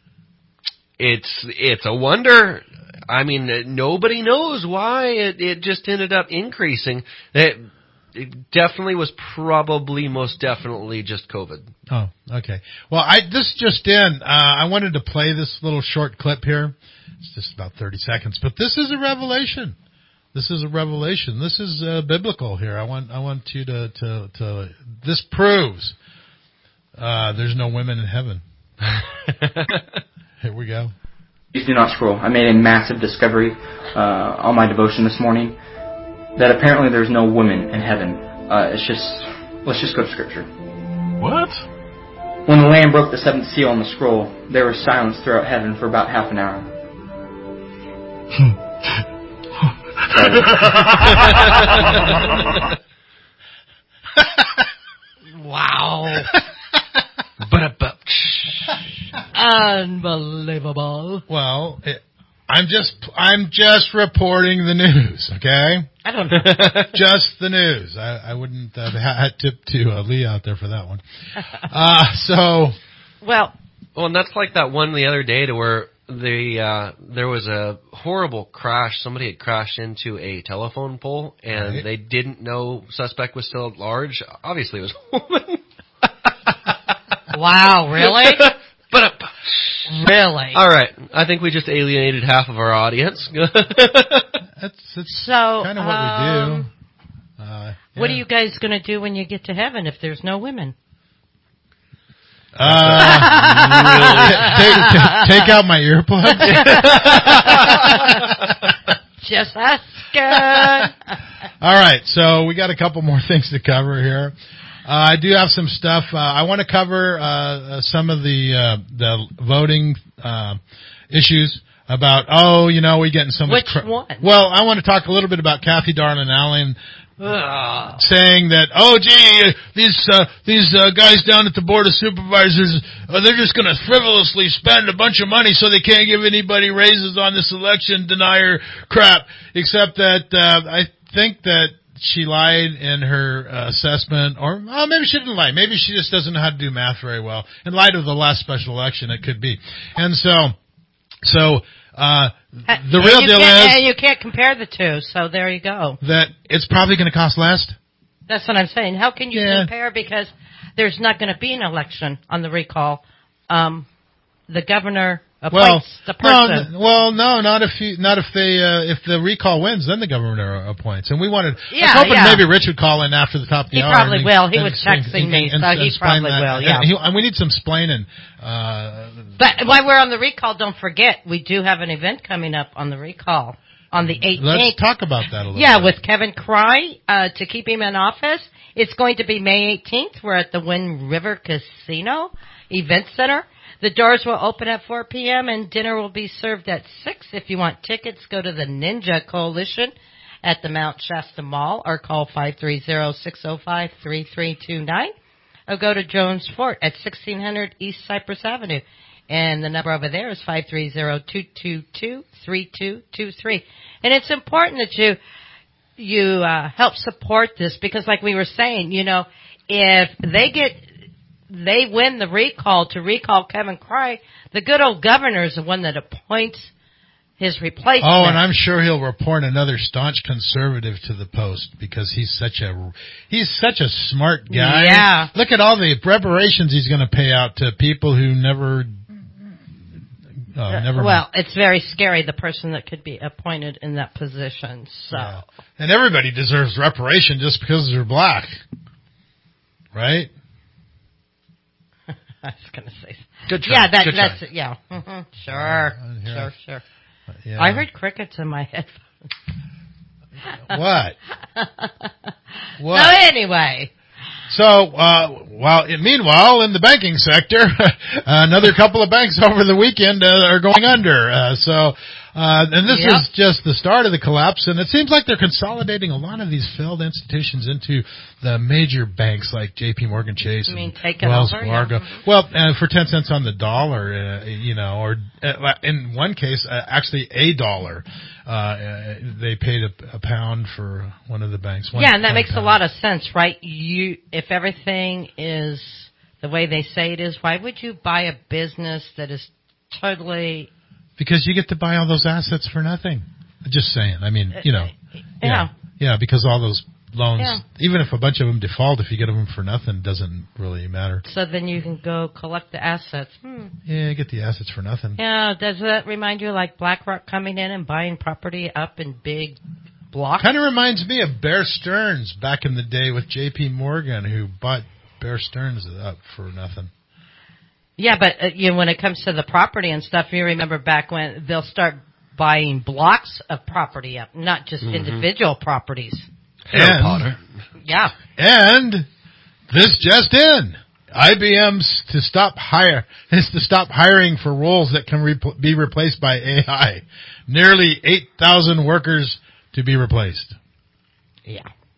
It's a wonder. I mean, nobody knows why it just ended up increasing. It definitely was probably most definitely just COVID. Oh, okay. Well, this just in. I wanted to play this little short clip here. It's just about 30 seconds, but this is a revelation. This is a revelation. This is biblical here. I want you to this proves there's no women in heaven. Here we go. Please do not scroll. I made a massive discovery on my devotion this morning that apparently there's no women in heaven. Let's just go to scripture. What? When the Lamb broke the seventh seal on the scroll, there was silence throughout heaven for about half an hour. Wow. Unbelievable. Well, I'm just reporting the news, okay? I don't know. Just the news. I wouldn't have hat tip to Lee out there for that one. Well, and that's like that one the other day to where there was a horrible crash. Somebody had crashed into a telephone pole, and they didn't know suspect was still at large. Obviously, it was a woman. Wow, really? Really? All right. I think we just alienated half of our audience. That's so, kind of what we do. What are you guys going to do when you get to heaven if there's no women? Take out my earplugs. Just asking. All right, so we got a couple more things to cover here. I do have some stuff. I want to cover some of the voting issues about, we getting so much... Which one? Well, I want to talk a little bit about Kathy Darling Allen saying that, these guys down at the Board of Supervisors, they're just going to frivolously spend a bunch of money so they can't give anybody raises on this election denier crap, except that I think that she lied in her assessment, or maybe she didn't lie. Maybe she just doesn't know how to do math very well. In light of the last special election, it could be. And the real deal is... You can't compare the two, so there you go. That it's probably going to cost less. That's what I'm saying. How can you compare? Because there's not going to be an election on the recall. The governor appoints the person. No, not if the recall wins, then the governor appoints. And we wanted, Yeah, I was hoping yeah. maybe Rich would call in after the top of the He hour. probably will. He was texting me, so he probably will, yeah. And we need some splaining. But while we're on the recall, don't forget, we do have an event coming up on the recall on the 18th. Let's talk about that a little bit. Yeah, with Kevin Cry, to keep him in office. It's going to be May 18th. We're at the Wind River Casino Event Center. The doors will open at 4 p.m. and dinner will be served at 6. If you want tickets, go to the Ninja Coalition at the Mount Shasta Mall or call 530-605-3329 or go to Jones Fort at 1600 East Cypress Avenue. And the number over there is 530-222-3223. And it's important that you help support this because like we were saying, you know, if they win the recall to recall Kevin Cry, the good old governor is the one that appoints his replacement. Oh, and I'm sure he'll report another staunch conservative to the post because he's such a smart guy. Yeah. Look at all the reparations he's going to pay out to people who never. Well, it's very scary, the person that could be appointed in that position. So, yeah. And everybody deserves reparation just because they're black, right? I was going to say. Good try. Yeah, Good that's try. it. Yeah. Sure. Sure. Yeah. I heard crickets in my headphones. What? So anyway. So, meanwhile, in the banking sector, another couple of banks over the weekend are going under. And this is just the start of the collapse, and it seems like they're consolidating a lot of these failed institutions into the major banks like J.P. Morgan Chase and Wells Fargo. Yeah. Well, for 10 cents on the dollar, or in one case, actually $1. They paid a pound for one of the banks. And that makes a lot of sense, right? If everything is the way they say it is, why would you buy a business that is totally... Because you get to buy all those assets for nothing. Just saying. I mean, Yeah, because all those loans, even if a bunch of them default, if you get them for nothing, doesn't really matter. So then you can go collect the assets. Yeah, get the assets for nothing. Yeah, does that remind you like BlackRock coming in and buying property up in big blocks? Kind of reminds me of Bear Stearns back in the day with J.P. Morgan, who bought Bear Stearns up for nothing. Yeah, but when it comes to the property and stuff, you remember back when they'll start buying blocks of property up, not just individual properties. Harry Potter. Yeah. And this just in. IBM's to stop hiring for roles that can be replaced by AI. Nearly 8,000 workers to be replaced. Yeah.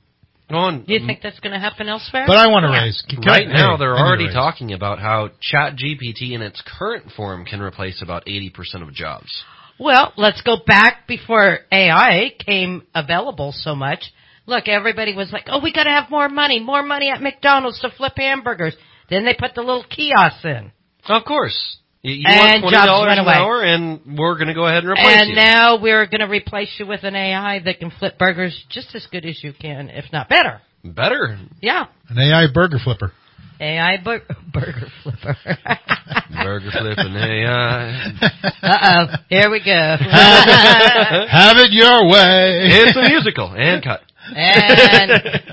Do you think that's going to happen elsewhere? But I want to raise. Right now, they're already talking about how ChatGPT in its current form can replace about 80% of jobs. Well, let's go back before AI came available so much. Look, everybody was like, we got to have more money at McDonald's to flip hamburgers. Then they put the little kiosks in. Of course. You and want $20 an hour, and we're going to go ahead and replace you. And now we're going to replace you with an AI that can flip burgers just as good as you can, if not better. Better. Yeah. An AI burger flipper. AI burger flipper. Burger flipping AI. Uh-oh. Here we go. Have it your way. It's a musical. And cut. And,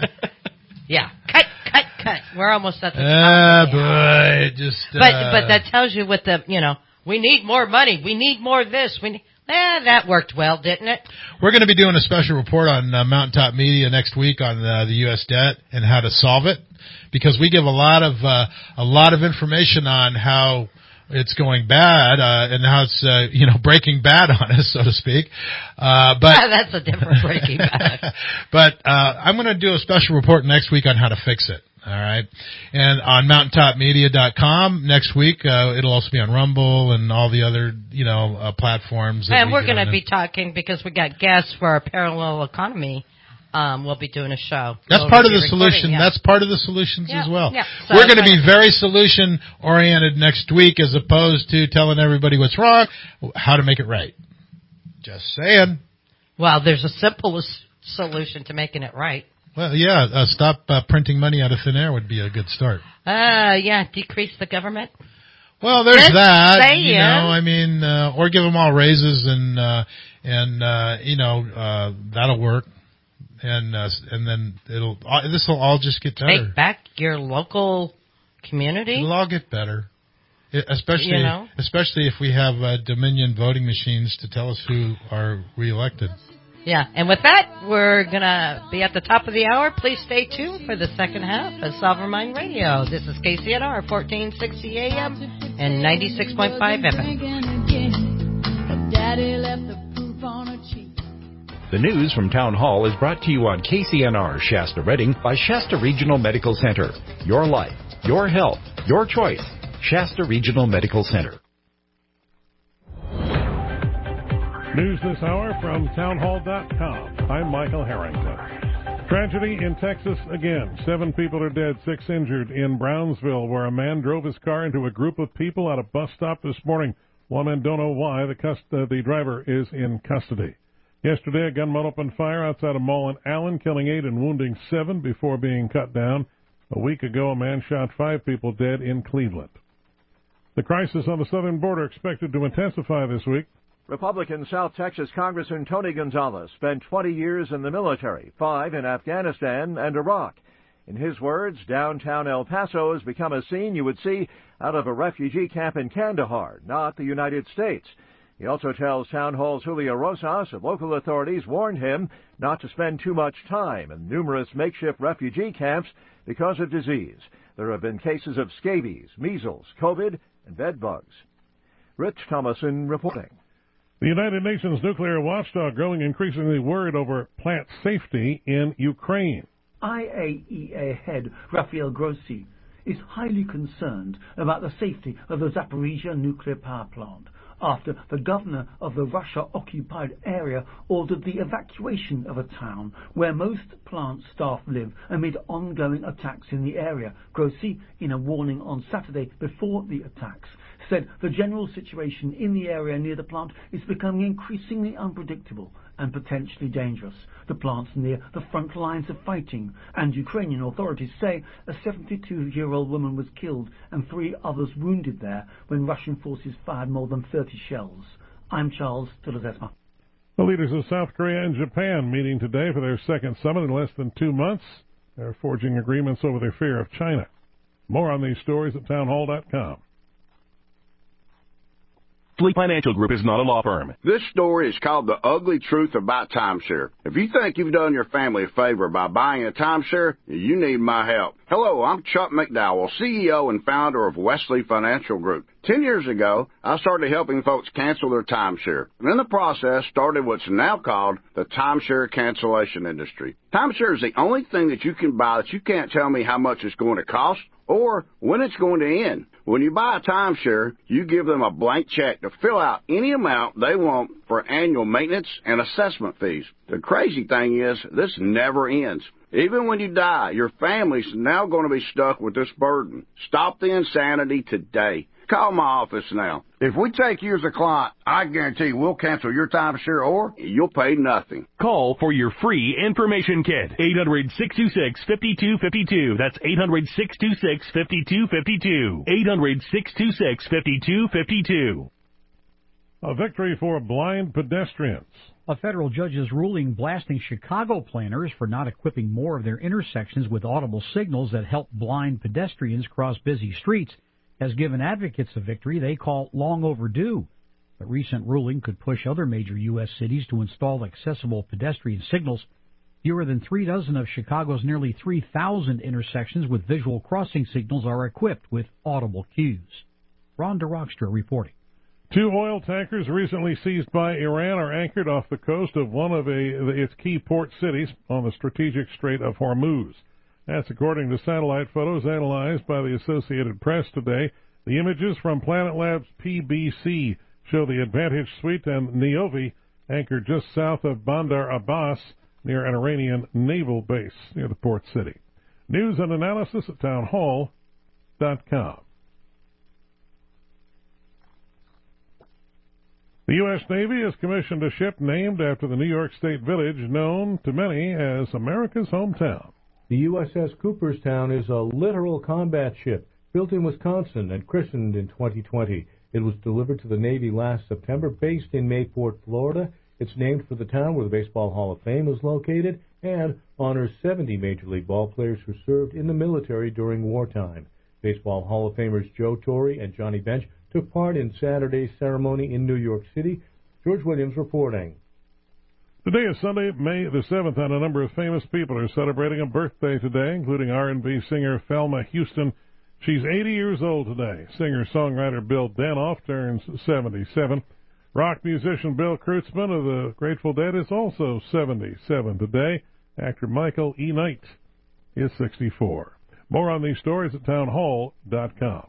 yeah. Cut. We're almost at the top. Boy. But that tells you with the, we need more money. We need more of this. That worked well, didn't it? We're going to be doing a special report on Mountaintop Media next week on the U.S. debt and how to solve it, because we give a lot of information on how it's going bad and how it's breaking bad on us, so to speak. But that's a different breaking bad. But I'm going to do a special report next week on how to fix it. All right. And on mountaintopmedia.com next week, it'll also be on Rumble and all the other, platforms. And we're going to be talking, because we got guests for our parallel economy. We'll be doing a show. That's part of the solution. Yeah. That's part of the solutions as well. Yeah. So we're going to be very solution oriented next week, as opposed to telling everybody what's wrong, how to make it right. Just saying. Well, there's a simple solution to making it right. Well, yeah, stop printing money out of thin air would be a good start. Decrease the government. Well, there's Just that. saying. You know, I mean, or give them all raises and that'll work. And then this will all just get better. Take back your local community. It'll all get better. Especially if we have Dominion voting machines to tell us who are reelected. Yeah, and with that, we're going to be at the top of the hour. Please stay tuned for the second half of Sovereign Mind Radio. This is KCNR, 1460 AM and 96.5 FM. The news from Town Hall is brought to you on KCNR Shasta Redding by Shasta Regional Medical Center. Your life, your health, your choice. Shasta Regional Medical Center. News this hour from townhall.com. I'm Michael Harrington. Tragedy in Texas again. 7 people are dead, 6 injured in Brownsville, where a man drove his car into a group of people at a bus stop this morning. One man don't know why. The driver is in custody. Yesterday, a gunman opened fire outside a mall in Allen, killing 8 and wounding 7 before being cut down. A week ago, a man shot 5 people dead in Cleveland. The crisis on the southern border expected to intensify this week. Republican South Texas Congressman Tony Gonzalez spent 20 years in the military, 5 in Afghanistan and Iraq. In his words, downtown El Paso has become a scene you would see out of a refugee camp in Kandahar, not the United States. He also tells Town Hall's Julio Rosas that local authorities warned him not to spend too much time in numerous makeshift refugee camps because of disease. There have been cases of scabies, measles, COVID, and bed bugs. Rich Thomason reporting. The United Nations nuclear watchdog growing increasingly worried over plant safety in Ukraine. IAEA head Rafael Grossi is highly concerned about the safety of the Zaporizhia nuclear power plant after the governor of the Russia-occupied area ordered the evacuation of a town where most plant staff live amid ongoing attacks in the area. Grossi, in a warning on Saturday before the attacks, said the general situation in the area near the plant is becoming increasingly unpredictable and potentially dangerous. The plant's near the front lines of fighting, and Ukrainian authorities say a 72-year-old woman was killed and 3 others wounded there when Russian forces fired more than 30 shells. I'm Charles Tulazesma. The leaders of South Korea and Japan meeting today for their second summit in less than 2 months. They're forging agreements over their fear of China. More on these stories at townhall.com. Fleet Financial Group is not a law firm. This story is called The Ugly Truth About Timeshare. If you think you've done your family a favor by buying a timeshare, you need my help. Hello, I'm Chuck McDowell, CEO and founder of Wesley Financial Group. 10 years ago, I started helping folks cancel their timeshare, and in the process started what's now called the timeshare cancellation industry. Timeshare is the only thing that you can buy that you can't tell me how much it's going to cost or when it's going to end. When you buy a timeshare, you give them a blank check to fill out any amount they want for annual maintenance and assessment fees. The crazy thing is, this never ends. Even when you die, your family's now going to be stuck with this burden. Stop the insanity today. Call my office now. If we take you as a client, I guarantee we'll cancel your timeshare or you'll pay nothing. Call for your free information kit. 800-626-5252. That's 800-626-5252. 800-626-5252. A victory for blind pedestrians. A federal judge is ruling blasting Chicago planners for not equipping more of their intersections with audible signals that help blind pedestrians cross busy streets has given advocates a victory they call long overdue. The recent ruling could push other major U.S. cities to install accessible pedestrian signals. Fewer than 3 dozen of Chicago's nearly 3,000 intersections with visual crossing signals are equipped with audible cues. Rhonda Rockstra reporting. 2 oil tankers recently seized by Iran are anchored off the coast of one of its key port cities on the strategic Strait of Hormuz. That's according to satellite photos analyzed by the Associated Press today. The images from Planet Labs PBC show the Advantage Suite and Niovi anchored just south of Bandar Abbas near an Iranian naval base near the port city. News and analysis at townhall.com. The U.S. Navy has commissioned a ship named after the New York State village known to many as America's hometown. The USS Cooperstown is a literal combat ship built in Wisconsin and christened in 2020. It was delivered to the Navy last September. Based in Mayport, Florida, it's named for the town where the Baseball Hall of Fame is located and honors 70 Major League ball players who served in the military during wartime. Baseball Hall of Famers Joe Torre and Johnny Bench took part in Saturday's ceremony in New York City. George Williams reporting. Today is Sunday, May the 7th, and a number of famous people are celebrating a birthday today, including R&B singer Thelma Houston. She's 80 years old today. Singer-songwriter Bill Danoff turns 77. Rock musician Bill Kreutzmann of the Grateful Dead is also 77 today. Actor Michael E. Knight is 64. More on these stories at townhall.com.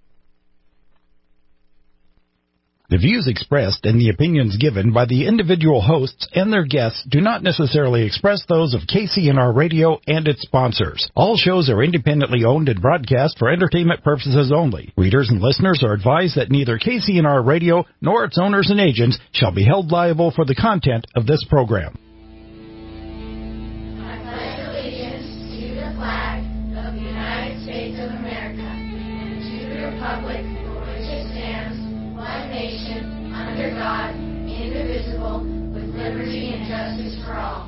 The views expressed and the opinions given by the individual hosts and their guests do not necessarily express those of KCNR Radio and its sponsors. All shows are independently owned and broadcast for entertainment purposes only. Readers and listeners are advised that neither KCNR Radio nor its owners and agents shall be held liable for the content of this program. I pledge allegiance to the flag of the United States of America and to the republic for which it stands, one nation, under God, indivisible, with liberty and justice for all.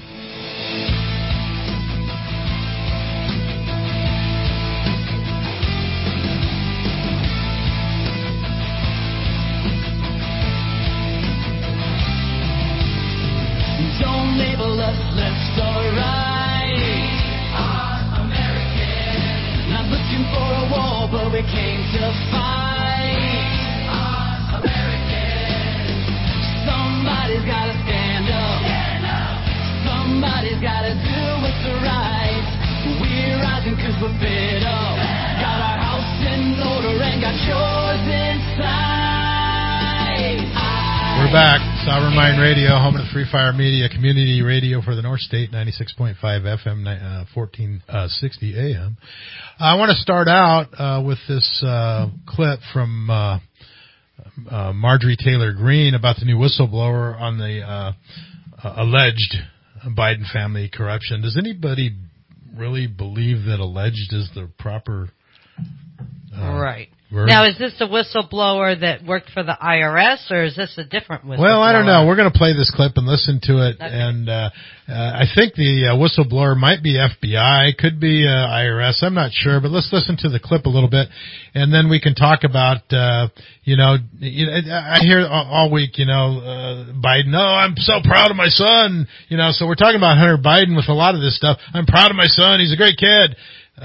Don't label us left or right. We are American. Not looking for a war, but we came to fight. We are American. Somebody's gotta stand up. Stand up. Somebody's gotta do what's right. We're rising 'cause we're fed up. Got our house in order and got yours inside. We're back. Sovereign Mind Radio, home of the Free Fire Media Community Radio for the North State, 96.5 FM, 1460 AM. I want to start out with this clip from Marjorie Taylor Greene about the new whistleblower on the alleged Biden family corruption. Does anybody really believe that alleged is the proper right. word? Now, is this a whistleblower that worked for the IRS, or is this a different whistleblower? Well, I don't know. We're going to play this clip and listen to it. Okay. And I think the whistleblower might be FBI, could be IRS. I'm not sure, but let's listen to the clip a little bit, and then we can talk about, I hear all week, Biden, I'm so proud of my son. So we're talking about Hunter Biden with a lot of this stuff. I'm proud of my son. He's a great kid.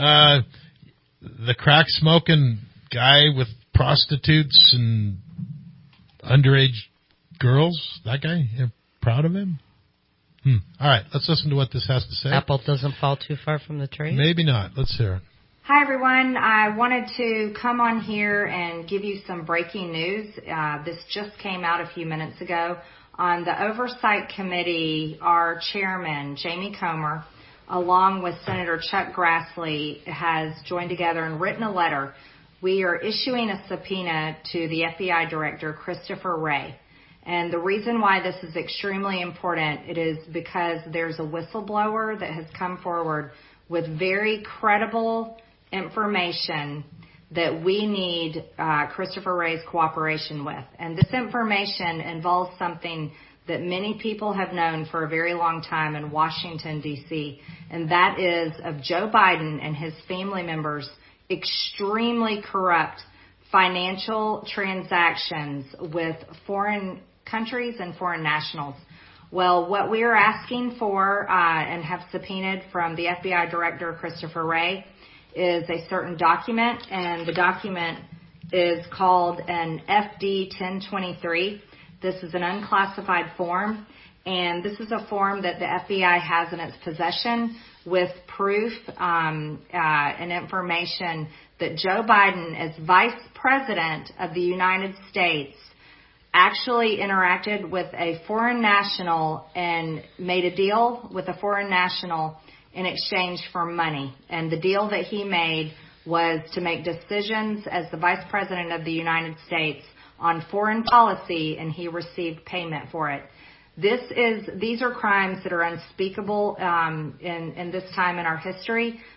The crack smoking guy with prostitutes and underage girls, that guy, you're proud of him? All right, let's listen to what this has to say. Apple doesn't fall too far from the tree? Maybe not. Let's hear it. Hi, everyone. I wanted to come on here and give you some breaking news. This just came out a few minutes ago. On the Oversight Committee, our chairman, Jamie Comer, along with Senator Chuck Grassley, has joined together and written a letter. We are issuing a subpoena to the FBI Director, Christopher Wray. And the reason why this is extremely important, it is because there's a whistleblower that has come forward with very credible information that we need Christopher Wray's cooperation with. And this information involves something that many people have known for a very long time in Washington, D.C., and that is of Joe Biden and his family members' extremely corrupt financial transactions with foreign countries and foreign nationals. Well, what we are asking for and have subpoenaed from the FBI Director, Christopher Wray, is a certain document, and the document is called an FD 1023. This is an unclassified form, and this is a form that the FBI has in its possession with proof and information that Joe Biden, as Vice President of the United States, actually interacted with a foreign national and made a deal with a foreign national in exchange for money. And the deal that he made was to make decisions as the Vice President of the United States on foreign policy, and he received payment for it. These are crimes that are unspeakable in this time in our history,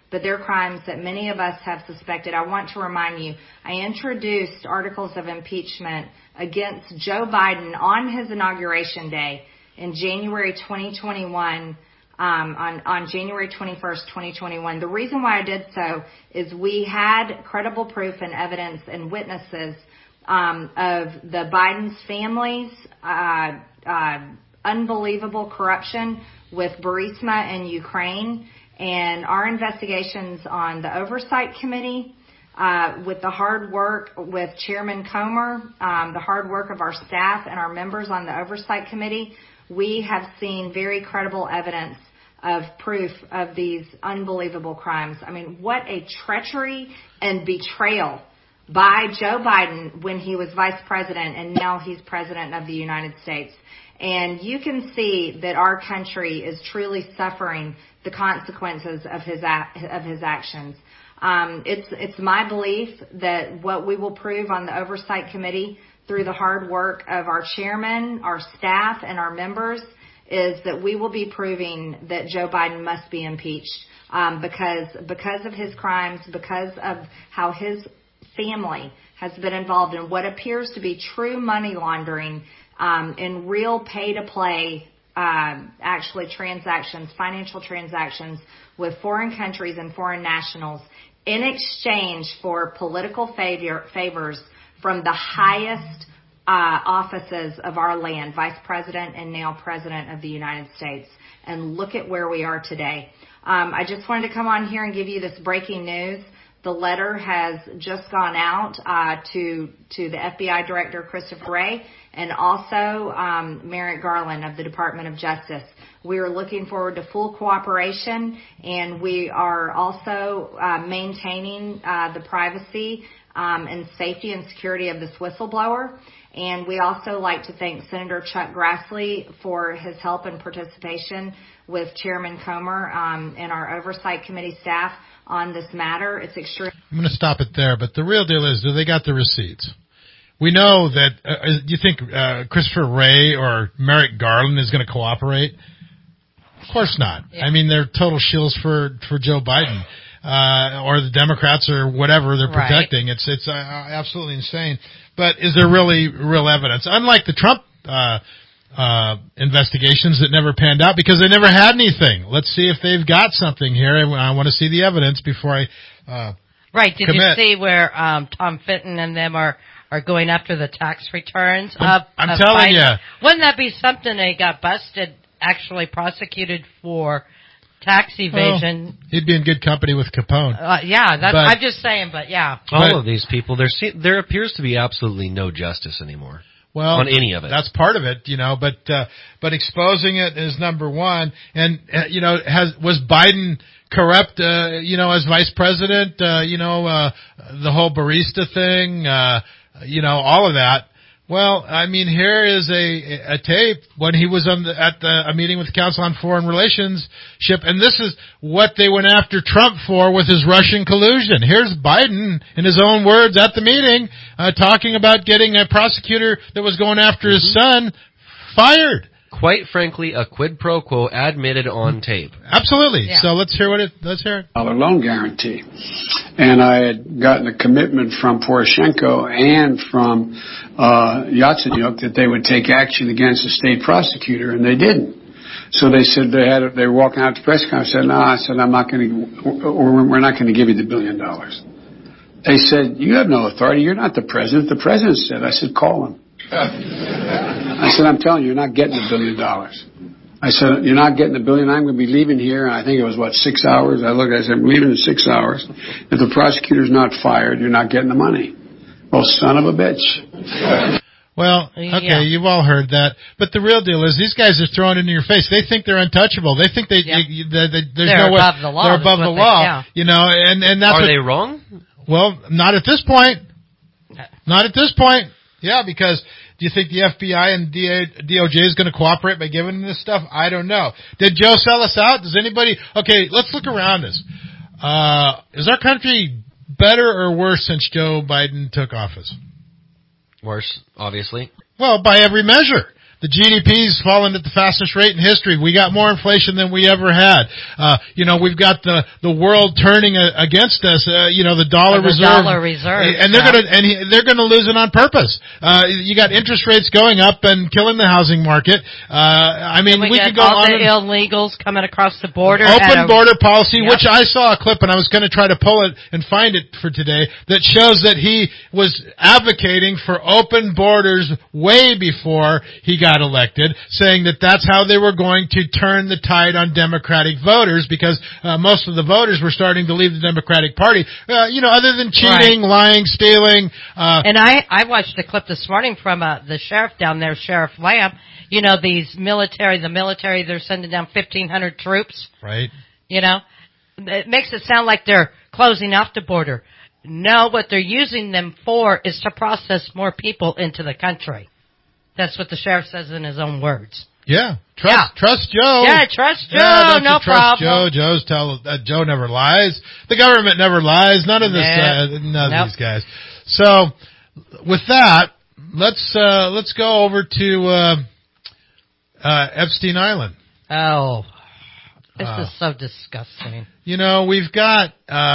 but they're crimes that many of us have suspected. I want to remind you, I introduced articles of impeachment against Joe Biden on his inauguration day in January 2021, on January 21st, 2021. The reason why I did so is we had credible proof and evidence and witnesses of the Biden's family's unbelievable corruption with Burisma in Ukraine, and our investigations on the Oversight Committee, with the hard work with Chairman Comer, the hard work of our staff and our members on the Oversight Committee, we have seen very credible evidence of proof of these unbelievable crimes. I mean, what a treachery and betrayal by Joe Biden when he was vice president and now he's president of the United States. And you can see that our country is truly suffering the consequences of his actions. It's my belief that what we will prove on the Oversight Committee through the hard work of our chairman, our staff, and our members is that we will be proving that Joe Biden must be impeached because of his crimes, because of how his family has been involved in what appears to be true money laundering in real pay-to-play actually transactions, financial transactions with foreign countries and foreign nationals in exchange for political favors from the highest offices of our land, Vice President and now President of the United States. And look at where we are today. I just wanted to come on here and give you this breaking news. The letter has just gone out to the FBI Director Christopher Wray and also Merrick Garland of the Department of Justice. We are looking forward to full cooperation, and we are also maintaining the privacy and safety and security of this whistleblower. And we also like to thank Senator Chuck Grassley for his help and participation with Chairman Comer and our Oversight Committee staff on this matter. It's extreme. I'm going to stop it there, but the real deal is, do they got the receipts? We know that, do you think Christopher Wray or Merrick Garland is going to cooperate? Of course not. Yeah. I mean, they're total shills for Joe Biden. Or the Democrats or whatever they're protecting. Right. It's absolutely insane. But is there really real evidence? Unlike the Trump investigations that never panned out because they never had anything. Let's see if they've got something here. I want to see the evidence before I Right. Did commit. You see where Tom Fitton and them are going after the tax returns of I'm telling Biden? you. Wouldn't that be something they got busted, actually prosecuted for tax evasion? Well, he'd be in good company with Capone. I'm just saying, but yeah. All of these people, there appears to be absolutely no justice anymore. Well, on any of it. That's part of it, but exposing it is number one. And, was Biden corrupt, as vice president, the whole barista thing, all of that. Well, I mean, here is a tape when he was at a meeting with the Council on Foreign Relationship, and this is what they went after Trump for with his Russian collusion. Here's Biden, in his own words, at the meeting, talking about getting a prosecutor that was going after his son fired. Quite frankly, a quid pro quo admitted on tape. Absolutely. Yeah. So let's hear it. Loan guarantee. And I had gotten a commitment from Poroshenko and from Yatsenyuk that they would take action against the state prosecutor, and they didn't. So they said they were walking out to the press conference. I said, no, I'm not going to, or we're not going to give you the $1 billion. They said, you have no authority. You're not the president. The president said. I said, call him. I said, I'm telling you, you're not getting $1 billion. I said, you're not getting $1 billion. I'm going to be leaving here. And I think it was, 6 hours? I said, I'm leaving in 6 hours. If the prosecutor's not fired, you're not getting the money. Well, son of a bitch. Well, okay, you've all heard that. But the real deal is these guys are throwing it in your face. They think they're untouchable. They think there's they're no above the law. They're above the law. And that's Are they wrong? Well, not at this point. Not at this point. Yeah, because do you think the FBI and DOJ is going to cooperate by giving them this stuff? I don't know. Did Joe sell us out? Does anybody? Okay, let's look around us. Is our country better or worse since Joe Biden took office? Worse, obviously. Well, by every measure. The GDP's fallen at the fastest rate in history. We got more inflation than we ever had. We've got the world turning against us. The dollar reserve. And they're gonna lose it on purpose. You got interest rates going up and killing the housing market. We could go on. The illegals coming across the border. Open border policy, which I saw a clip and I was going to try to pull it and find it for today, that shows that he was advocating for open borders way before he got elected, saying that that's how they were going to turn the tide on Democratic voters, because most of the voters were starting to leave the Democratic Party, other than cheating, lying, stealing. And I watched a clip this morning from the sheriff down there, Sheriff Lamb. The military, they're sending down 1,500 troops. Right. It makes it sound like they're closing off the border. No, what they're using them for is to process more people into the country. That's what the sheriff says in his own words. Yeah. Trust Joe. Yeah, trust Joe. No problem. Joe never lies. The government never lies. None of this, none of these guys. So, with that, let's go over to Epstein Island. Oh, this is so disgusting. We've got.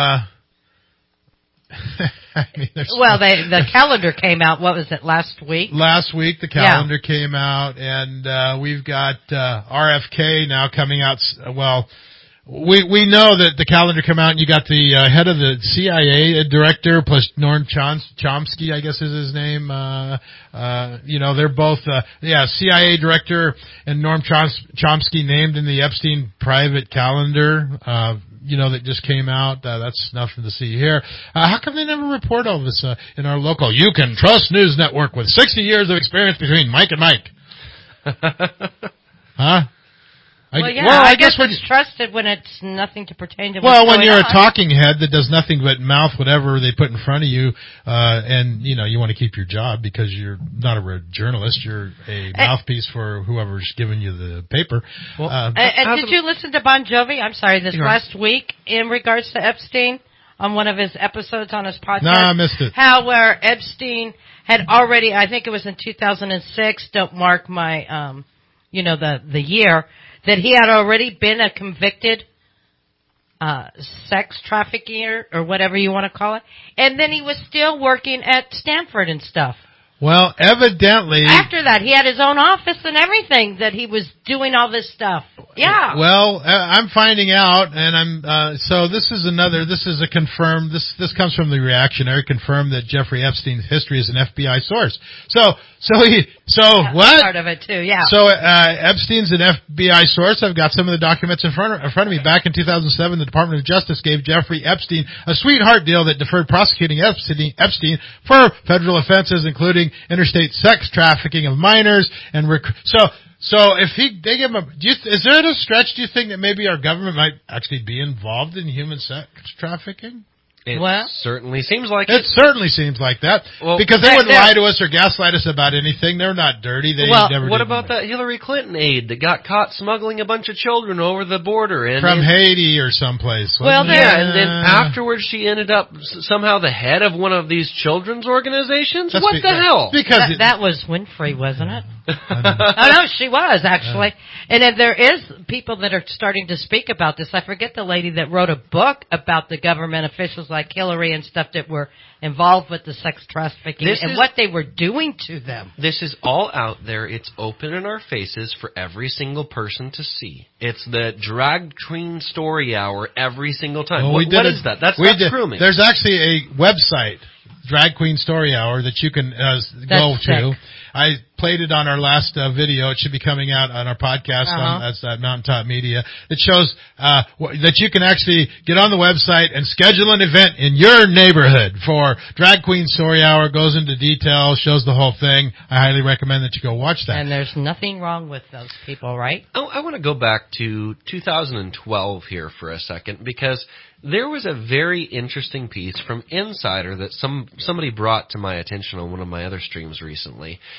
The calendar came out. What was it, last week? Last week the calendar came out, and we've got RFK now coming out. We know that the calendar came out, and you got the head of the CIA director plus Noam Chomsky, I guess is his name. They're both CIA director and Noam Chomsky named in the Epstein private calendar. That just came out. That's nothing to see here. How come they never report all this in our local You Can Trust News Network with 60 years of experience between Mike and Mike? Huh? I guess it's trusted when it's nothing to pertain to. Well, when you're a talking head that does nothing but mouth whatever they put in front of you, and you want to keep your job because you're not a journalist, you're a mouthpiece for whoever's giving you the paper. And did you listen to Bon Jovi? I'm sorry, last week in regards to Epstein on one of his episodes on his podcast? No, I missed it. Where Epstein had already, I think it was in 2006. Don't mark my, the year. That he had already been a convicted sex trafficker or whatever you want to call it. And then he was still working at Stanford and stuff. Well, evidently... After that, he had his own office and everything that he was doing all this stuff. Yeah. Well, I'm finding out, and so this is a confirmed, this comes from the Reactionary, confirmed that Jeffrey Epstein's history is an FBI source. What? Part of it too, yeah. So, Epstein's an FBI source. I've got some of the documents in front of me. Back in 2007, the Department of Justice gave Jeffrey Epstein a sweetheart deal that deferred prosecuting Epstein for federal offenses, including interstate sex trafficking of minors and so if they give him is there a stretch, do you think, that maybe our government might actually be involved in human sex trafficking? It certainly seems like it. It certainly seems like that. Well, because they wouldn't lie to us or gaslight us about anything. They're not dirty. What about that Hillary Clinton aide that got caught smuggling a bunch of children over the border from Haiti or someplace? And then afterwards she ended up somehow the head of one of these children's organizations. What the hell? Because that was Winfrey, wasn't it? Oh no, she was actually. And then there is people that are starting to speak about this. I forget the lady that wrote a book about the government officials like Hillary and stuff that were involved with the sex trafficking and what they were doing to them. This is all out there. It's open in our faces for every single person to see. It's the drag queen story hour every single time. Well, what is that? That's grooming. There's actually a website, Drag Queen Story Hour, that you can go to. I played it on our last video. It should be coming out on our podcast that's Mountaintop Media. It shows that you can actually get on the website and schedule an event in your neighborhood for Drag Queen Story Hour. Goes into detail, shows the whole thing. I highly recommend that you go watch that. And there's nothing wrong with those people, right? I want to go back to 2012 here for a second, because there was a very interesting piece from Insider that somebody brought to my attention on one of my other streams recently. The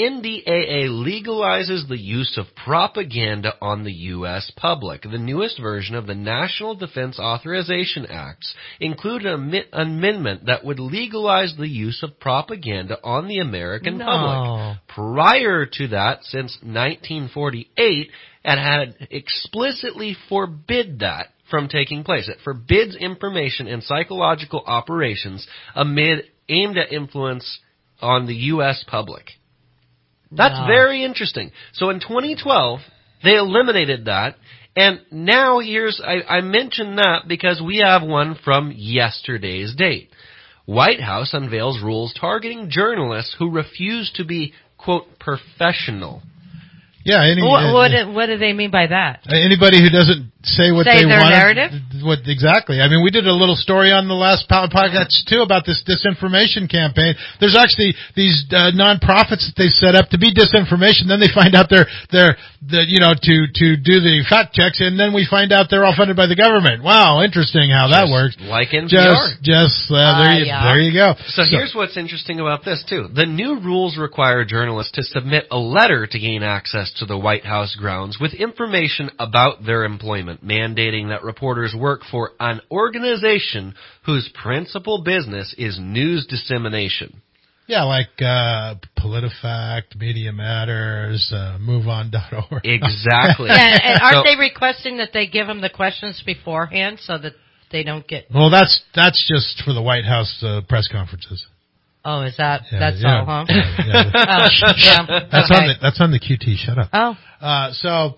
NDAA legalizes the use of propaganda on the U.S. public. The newest version of the National Defense Authorization Acts include an amendment that would legalize the use of propaganda on the American public. Prior to that, since 1948, it had explicitly forbid that from taking place. It forbids information and psychological operations aimed at influence on the U.S. public. That's very interesting. So in 2012, they eliminated that, and now I mention that because we have one from yesterday's date. White House unveils rules targeting journalists who refuse to be, quote, professional. Yeah. What do they mean by that? Anybody who doesn't say what they their want. narrative? Exactly. I mean, we did a little story on the last podcast too about this disinformation campaign. There's actually these nonprofits that they set up to be disinformation. Then they find out they're to do the fact checks, and then we find out they're all funded by the government. Wow, interesting how that works. Like NPR. There you go. So here's what's interesting about this too. The new rules require journalists to submit a letter to gain access to the White House grounds with information about their employment, mandating that reporters work for an organization whose principal business is news dissemination. Yeah, like PolitiFact, Media Matters, MoveOn.org. Exactly. And aren't they requesting that they give them the questions beforehand so that they don't get... Well, that's just for the White House press conferences. Oh, is that all, huh? Yeah. That's on the QT. Shut up. Oh. So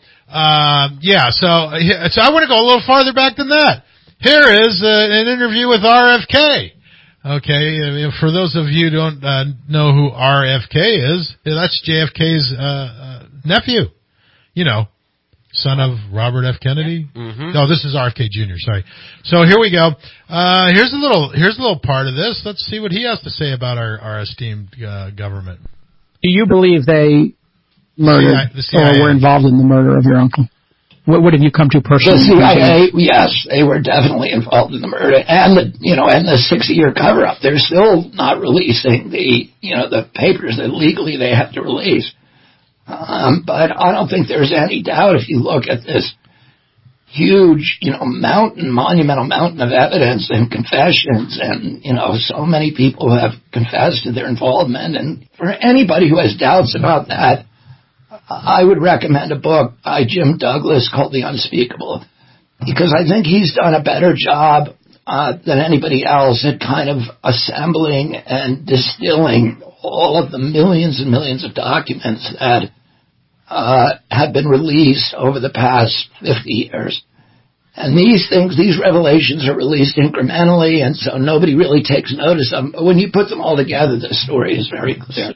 I want to go a little farther back than that. Here is an interview with RFK. Okay, for those of you who don't know who RFK is, that's JFK's nephew. Son of Robert F. Kennedy. Mm-hmm. No, this is RFK Jr. Sorry. So here we go. Here's a little part of this. Let's see what he has to say about our esteemed government. Do you believe they murdered the CIA. or were involved in the murder of your uncle? What have you come to personally? The CIA, yes, they were definitely involved in the murder, and the 60-year cover-up. They're still not releasing the papers that legally they have to release. But I don't think there's any doubt if you look at this huge, monumental mountain of evidence and confessions, and so many people who have confessed to their involvement. And for anybody who has doubts about that, I would recommend a book by Jim Douglas called The Unspeakable, because I think he's done a better job than anybody else at kind of assembling and distilling all of the millions and millions of documents that have been released over the past 50 years. And these revelations are released incrementally, and so nobody really takes notice of them. But when you put them all together, the story is very clear.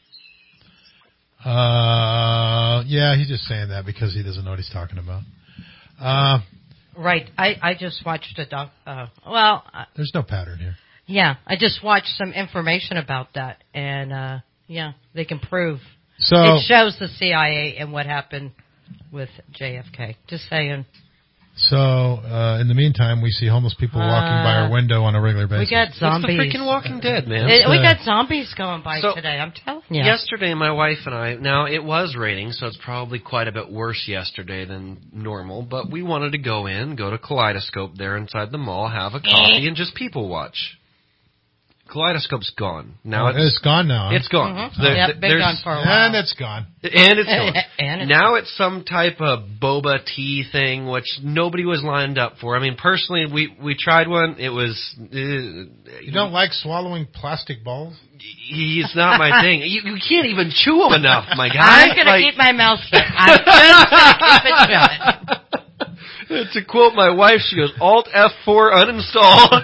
Yeah, he's just saying that because he doesn't know what he's talking about. Right. I just watched there's no pattern here. Yeah, I just watched some information about that, and they can prove. So it shows the CIA and what happened with JFK. Just saying. So, in the meantime, we see homeless people walking by our window on a regular basis. We got zombies. It's the freaking Walking Dead, man. We got zombies going by today, I'm telling you. Yesterday, my wife and I, now it was raining, so it's probably quite a bit worse yesterday than normal, but we wanted to go to Kaleidoscope there inside the mall, have a coffee, and just people watch. Kaleidoscope's gone. Now it's gone now. It's gone. Mm-hmm. Been gone for a while. And it's gone. And it's gone. Now it's some type of boba tea thing, which nobody was lined up for. I mean, personally, we tried one. It was... you don't like swallowing plastic balls? It's not my thing. You can't even chew them enough, my guy. I'm going to keep my mouth shut. I'm just going to keep it shut. To quote my wife, she goes, Alt F4 uninstall.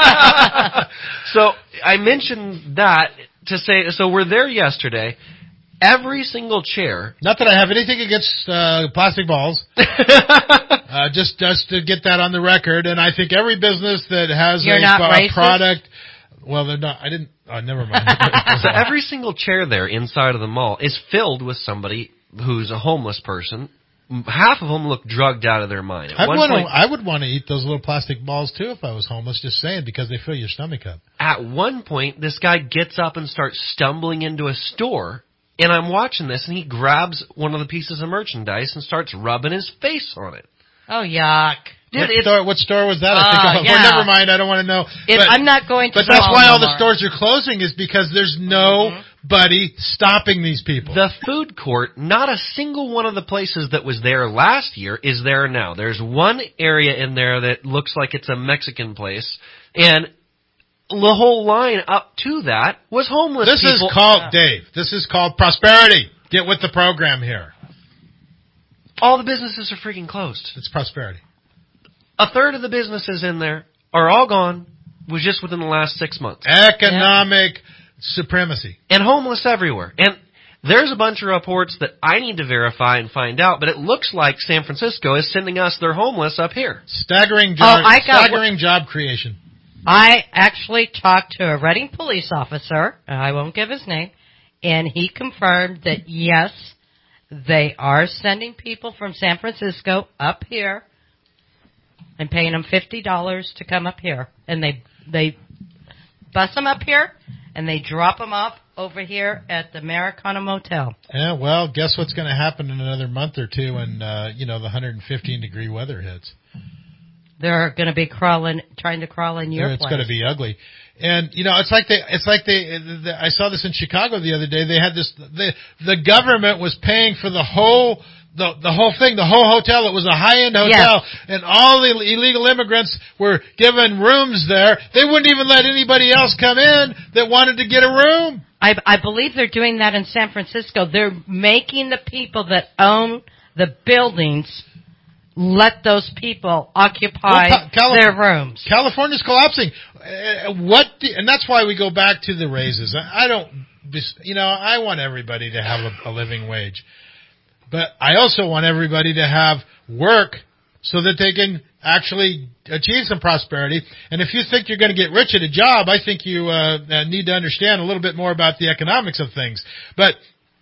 So I mentioned that to say, so we're there yesterday. Every single chair. Not that I have anything against plastic balls. Just to get that on the record. And I think every business that has a product. Well, they're not. Never mind. So every single chair there inside of the mall is filled with somebody who's a homeless person. Half of them look drugged out of their mind. I would want to eat those little plastic balls, too, if I was homeless, just saying, because they fill your stomach up. At one point, this guy gets up and starts stumbling into a store And I'm watching this, and he grabs one of the pieces of merchandise and starts rubbing his face on it. Oh, yuck. Dude, what store was that? I think yeah. never mind. I don't want to know. I'm not going to. But that's why all the stores are closing, is because there's nobody stopping these people. The food court, not a single one of the places that was there last year is there now. There's one area in there that looks like it's a Mexican place, and the whole line up to that was homeless people. This is called, Dave, this is called prosperity. Get with the program here. All the businesses are freaking closed. It's prosperity. A third of the businesses in there are all gone, was just within the last 6 months. Economic supremacy. And homeless everywhere. And there's a bunch of reports that I need to verify and find out, but it looks like San Francisco is sending us their homeless up here. Staggering job creation. I actually talked to a Reading police officer, and I won't give his name, and he confirmed that, yes, they are sending people from San Francisco up here and paying them $50 to come up here. And they bus them up here, and they drop them off over here at the Americana Motel. Yeah, well, guess what's going to happen in another month or two when, the 115-degree weather hits? They're going to be trying to crawl in your place. It's going to be ugly. And, it's like I saw this in Chicago the other day. They had this, the government was paying for the whole thing, the whole hotel. It was a high-end hotel, and all the illegal immigrants were given rooms there. They wouldn't even let anybody else come in that wanted to get a room. I believe they're doing that in San Francisco. They're making the people that own the buildings let those people occupy their rooms. California's collapsing. And that's why we go back to the raises. I want everybody to have a living wage. But I also want everybody to have work so that they can actually achieve some prosperity. And if you think you're going to get rich at a job, I think you need to understand a little bit more about the economics of things. But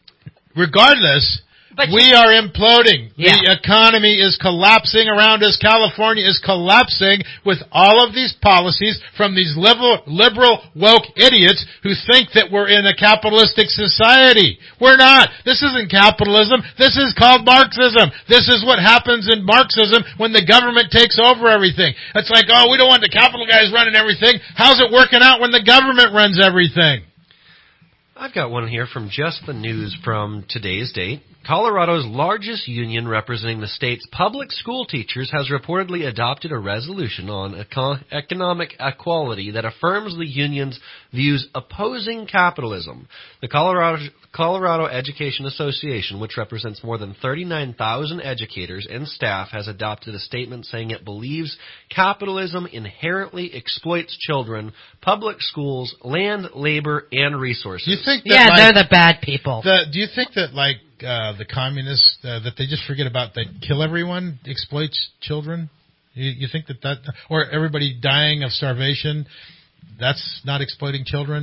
regardless, we are imploding. Yeah. The economy is collapsing around us. California is collapsing with all of these policies from these liberal woke idiots who think that we're in a capitalistic society. We're not. This isn't capitalism. This is called Marxism. This is what happens in Marxism when the government takes over everything. It's like, we don't want the capital guys running everything. How's it working out when the government runs everything? I've got one here from Just the News from today's date. Colorado's largest union representing the state's public school teachers has reportedly adopted a resolution on economic equality that affirms the union's views opposing capitalism. The Colorado Education Association, which represents more than 39,000 educators and staff, has adopted a statement saying it believes capitalism inherently exploits children, public schools, land, labor, and resources. Do you think that, they're the bad people. Do you think that, the communists, that they just forget about that kill everyone exploits children? You think that or everybody dying of starvation, that's not exploiting children?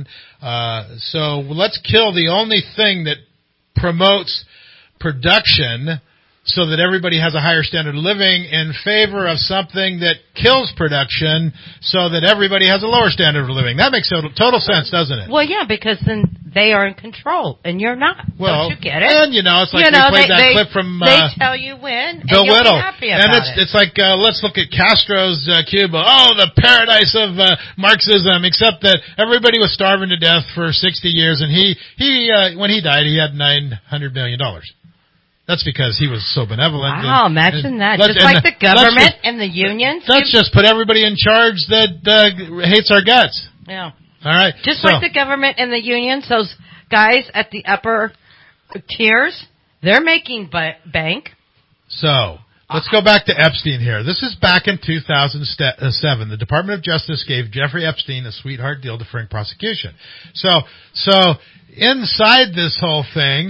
So let's kill the only thing that promotes production so that everybody has a higher standard of living in favor of something that kills production so that everybody has a lower standard of living. That makes total sense, doesn't it? Well, yeah, because then they are in control and you're not. Well, don't you get it? And, it's like we played that clip from they tell you when, Bill and you'll Whittle. be happy about and it's like, let's look at Castro's Cuba. Oh, the paradise of Marxism, except that everybody was starving to death for 60 years, and he when he died, he had $900 million. That's because he was so benevolent. Wow, imagine that. Just like the government and the unions. Let's just put everybody in charge that hates our guts. Yeah. All right. Just like the government and the unions, those guys at the upper tiers, they're making bank. So, let's go back to Epstein here. This is back in 2007. The Department of Justice gave Jeffrey Epstein a sweetheart deal deferring prosecution. So inside this whole thing,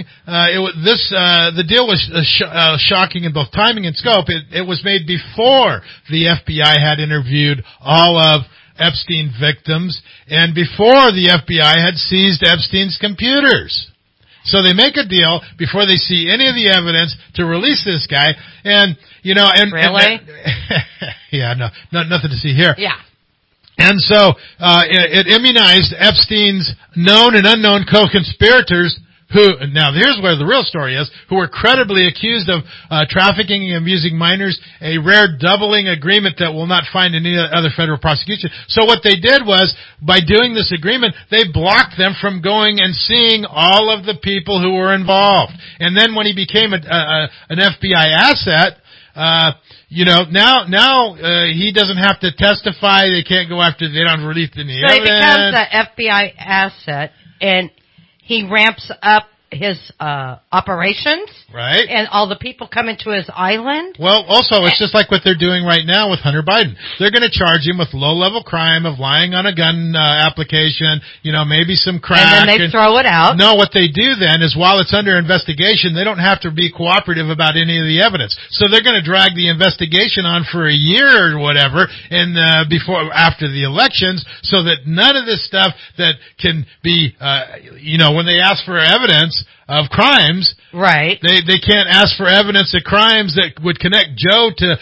the deal was shocking in both timing and scope. It was made before the FBI had interviewed all of Epstein victims and before the FBI had seized Epstein's computers. So they make a deal before they see any of the evidence to release this guy. And, Really? Yeah, no, nothing to see here. Yeah. And so, it immunized Epstein's known and unknown co-conspirators now here's where the real story is, who were credibly accused of trafficking and abusing minors, a rare doubling agreement that will not find any other federal prosecution. So what they did was, by doing this agreement, they blocked them from going and seeing all of the people who were involved. And then when he became an FBI asset, now he doesn't have to testify. They can't go after. They don't release any evidence. So he becomes an FBI asset, and he ramps up his operations, right? And all the people coming to his island. Well, also, it's just like what they're doing right now with Hunter Biden. They're going to charge him with low-level crime of lying on a gun application, maybe some crack. And then they throw it out. No, what they do then is, while it's under investigation, they don't have to be cooperative about any of the evidence. So they're going to drag the investigation on for a year or whatever, and after the elections, so that none of this stuff that can be, when they ask for evidence of crimes, right? They can't ask for evidence of crimes that would connect Joe to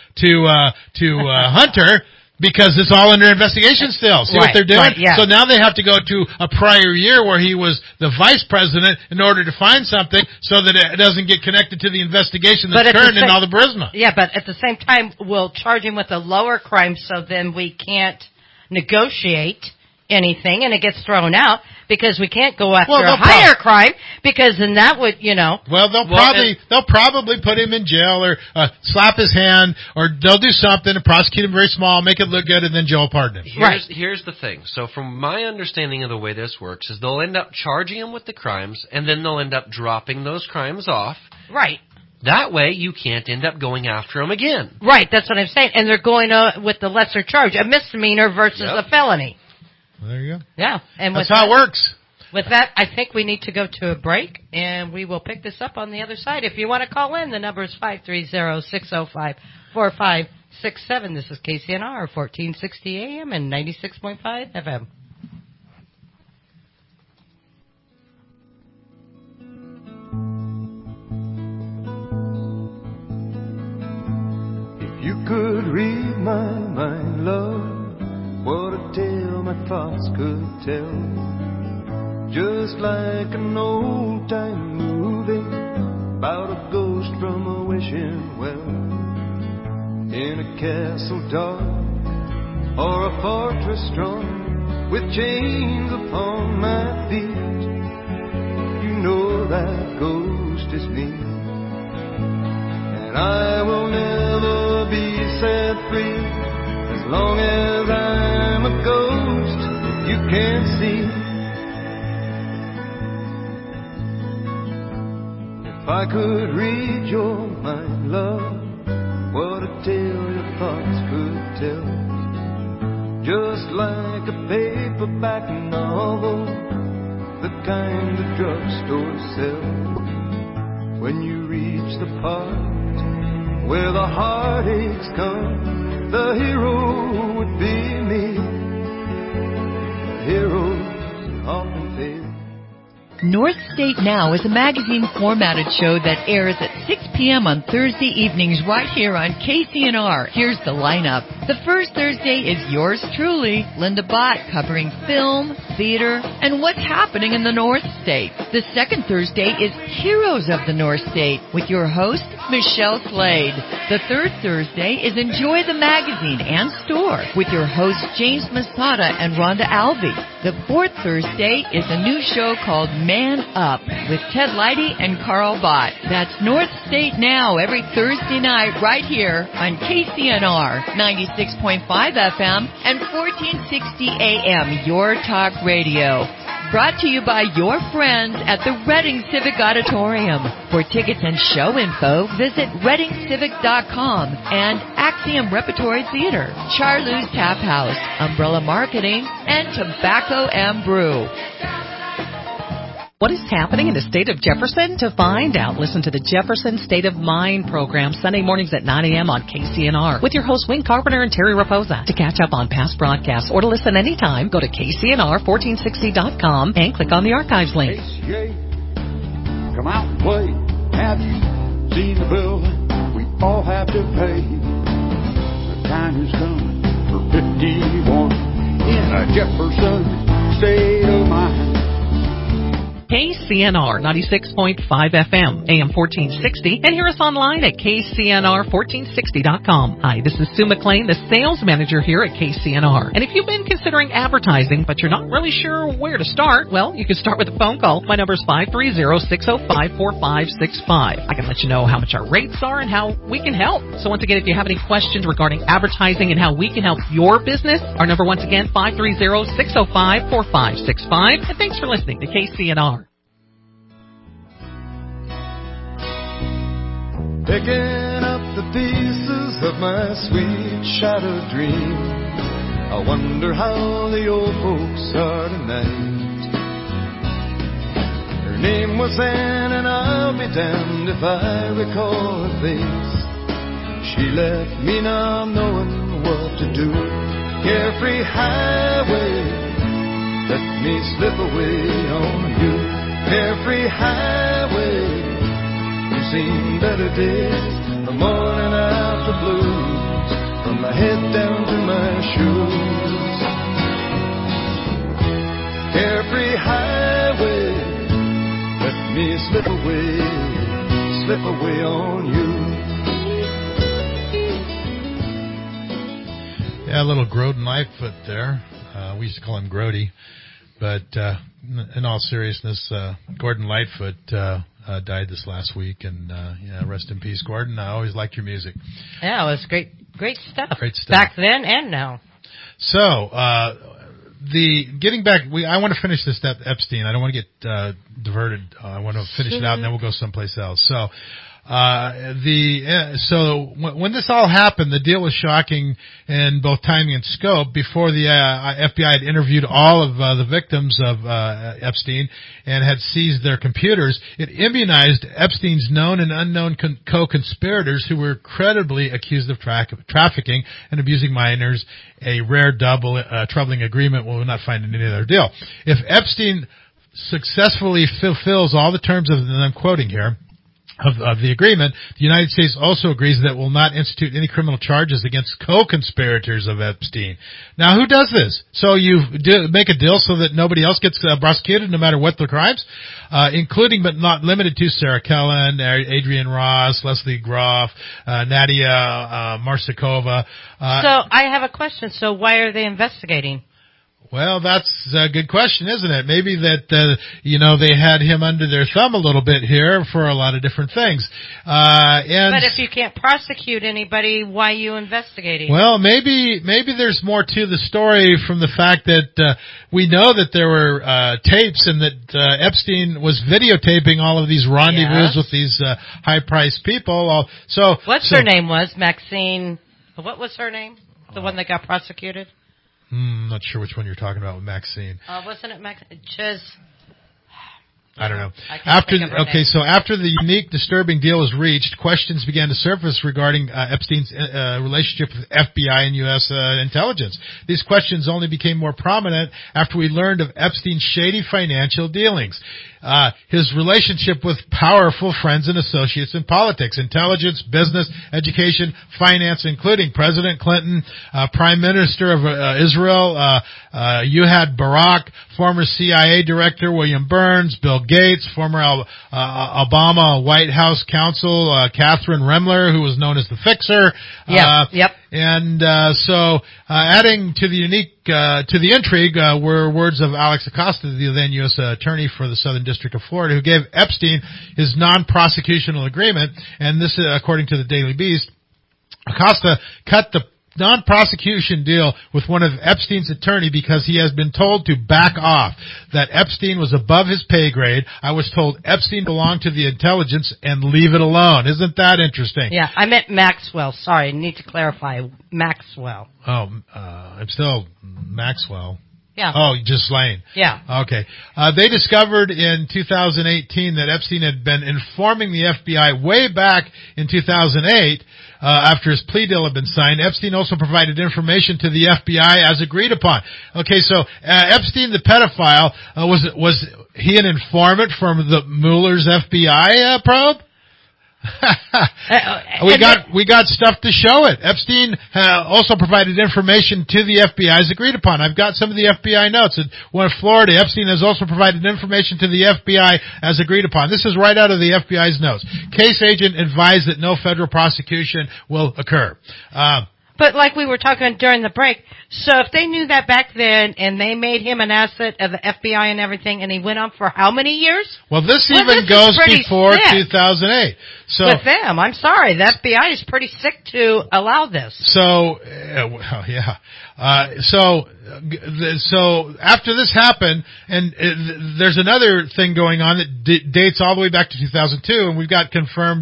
Hunter, because it's all under investigation still. See what they're doing? Right, yeah. So now they have to go to a prior year where he was the vice president in order to find something, so that it doesn't get connected to the investigation that's current in all the Burisma. Yeah, but at the same time, we'll charge him with a lower crime, so then we can't negotiate anything, and it gets thrown out, because we can't go after a higher crime, because then that would, Well, they'll probably put him in jail, or slap his hand, or they'll do something and prosecute him very small, make it look good, and then Joe will pardon him. Here's the thing. So from my understanding of the way this works is they'll end up charging him with the crimes, and then they'll end up dropping those crimes off. Right. That way, you can't end up going after him again. Right, that's what I'm saying. And they're going with the lesser charge, a misdemeanor versus a felony. Well, there you go. Yeah. And that's how it works. With that, I think we need to go to a break, and we will pick this up on the other side. If you want to call in, the number is 530-605-4567. This is KCNR, 1460 AM and 96.5 FM. If you could read my mind, love, what a tale my thoughts could tell. Just like an old-time movie about a ghost from a wishing well, in a castle dark or a fortress strong with chains upon my feet. You know that ghost is me, and I will never be set free as long as I'm a ghost you can't see. If I could read your mind, love, what a tale your thoughts could tell. Just like a paperback novel, the kind the drugstore sells. When you reach the part where the heartaches come, the hero would be me. The heroes often fail. North State Now is a magazine formatted show that airs at 6 p.m. on Thursday evenings right here on KCNR. Here's the lineup. The first Thursday is yours truly, Linda Bott, covering film, theater, and what's happening in the North State. The second Thursday is Heroes of the North State with your host, Michelle Slade. The third Thursday is Enjoy the Magazine and Store with your hosts, James Masada and Rhonda Alvey. The fourth Thursday is a new show called Man Up with Ted Leidy and Carl Bott. That's North State Now every Thursday night right here on KCNR 96.5 FM and 1460 AM, Your Talk Radio. Brought to you by your friends at the Reading Civic Auditorium. For tickets and show info, visit readingcivic.com and Axiom Repertory Theater, Charlou's Tap House, Umbrella Marketing, and Tobacco and Brew. What is happening in the state of Jefferson? To find out, listen to the Jefferson State of Mind program Sunday mornings at 9 a.m. on KCNR with your hosts Wayne Carpenter and Terry Raposa. To catch up on past broadcasts or to listen anytime, go to KCNR1460.com and click on the archives link. ACA, come out and play. Have you seen the bill we all have to pay? The time is coming for 51 in a Jefferson State of Mind. KCNR KCNR 96.5 FM, AM 1460, and hear us online at KCNR1460.com. Hi, this is Sue McLean, the sales manager here at KCNR. And if you've been considering advertising, but you're not really sure where to start, well, you can start with a phone call. My number is 530-605-4565. I can let you know how much our rates are and how we can help. So once again, if you have any questions regarding advertising and how we can help your business, our number once again, 530-605-4565. And thanks for listening to KCNR. Picking up the pieces of my sweet shattered dream. I wonder how the old folks are tonight. Her name was Anne, and I'll be damned if I recall her face. She left me now knowing what to do. Carefree highway, let me slip away on you. Carefree highway, you've seen better days. The morning after blues, from my head down to my shoes. Carefree highway, let me slip away on you. Yeah, a little Groden Lightfoot there. We used to call him Grody. But in all seriousness, Gordon Lightfoot died this last week. And yeah, rest in peace, Gordon. I always liked your music. Yeah, it was great stuff. Great stuff. Back then and now. So, getting back, I want to finish this Epstein. I don't want to get diverted. I want to finish it out, and then we'll go someplace else. So, when this all happened, the deal was shocking in both timing and scope. Before the FBI had interviewed all of the victims of Epstein and had seized their computers, it immunized Epstein's known and unknown co-conspirators who were credibly accused of trafficking and abusing minors, a rare troubling agreement we will not find in any other deal. If Epstein successfully fulfills all the terms of, and I'm quoting here, of the agreement, the United States also agrees that it will not institute any criminal charges against co-conspirators of Epstein. Now, who does this? So you make a deal so that nobody else gets prosecuted no matter what the crimes, including but not limited to Sarah Kellen, Adrian Ross, Leslie Groff, Nadia Marsakova. So I have a question. So why are they investigating? Well, that's a good question, isn't it? Maybe that, they had him under their thumb a little bit here for a lot of different things. But if you can't prosecute anybody, why are you investigating? Well, maybe there's more to the story from the fact that, we know that there were, tapes and that, Epstein was videotaping all of these rendezvous with these, high-priced people. Her name was? Maxine, what was her name? The one that got prosecuted? Not sure which one you're talking about with Maxine. Wasn't it Maxine? I don't know. So after the unique, disturbing deal was reached, questions began to surface regarding Epstein's relationship with FBI and U.S. intelligence. These questions only became more prominent after we learned of Epstein's shady financial dealings. His relationship with powerful friends and associates in politics, intelligence, business, education, finance, including President Clinton, Prime Minister of Israel, Ehud Barak, former CIA Director William Burns, Bill Gates, former Obama White House counsel Catherine Remler, who was known as the Fixer. And adding to the unique to the intrigue were words of Alex Acosta, the then U.S. Attorney for the Southern District of Florida, who gave Epstein his non-prosecutional agreement. And this, according to the Daily Beast, Acosta cut the non-prosecution deal with one of Epstein's attorney because he has been told to back off, that Epstein was above his pay grade. I was told Epstein belonged to the intelligence and leave it alone. Isn't that interesting? Yeah, I meant Maxwell. Sorry, I need to clarify. Maxwell. I'm still Maxwell. Yeah. Oh, Ghislaine. Yeah. Okay. They discovered in 2018 that Epstein had been informing the FBI way back in 2008 after his plea deal had been signed. Epstein also provided information to the FBI as agreed upon. Okay, so Epstein, the pedophile, was he an informant from the Mueller's FBI probe? We got stuff to show it. Epstein also provided information to the FBI as agreed upon. I've got some of the FBI notes. In one of Florida, Epstein has also provided information to the FBI as agreed upon. This is right out of the FBI's notes. Case agent advised that no federal prosecution will occur. But like we were talking during the break, so if they knew that back then and they made him an asset of the FBI and everything, and he went on for how many years? Well, this goes before sick. 2008. So with them, I'm sorry, the FBI is pretty sick to allow this. So, so after this happened, and there's another thing going on that dates all the way back to 2002, and we've got confirmed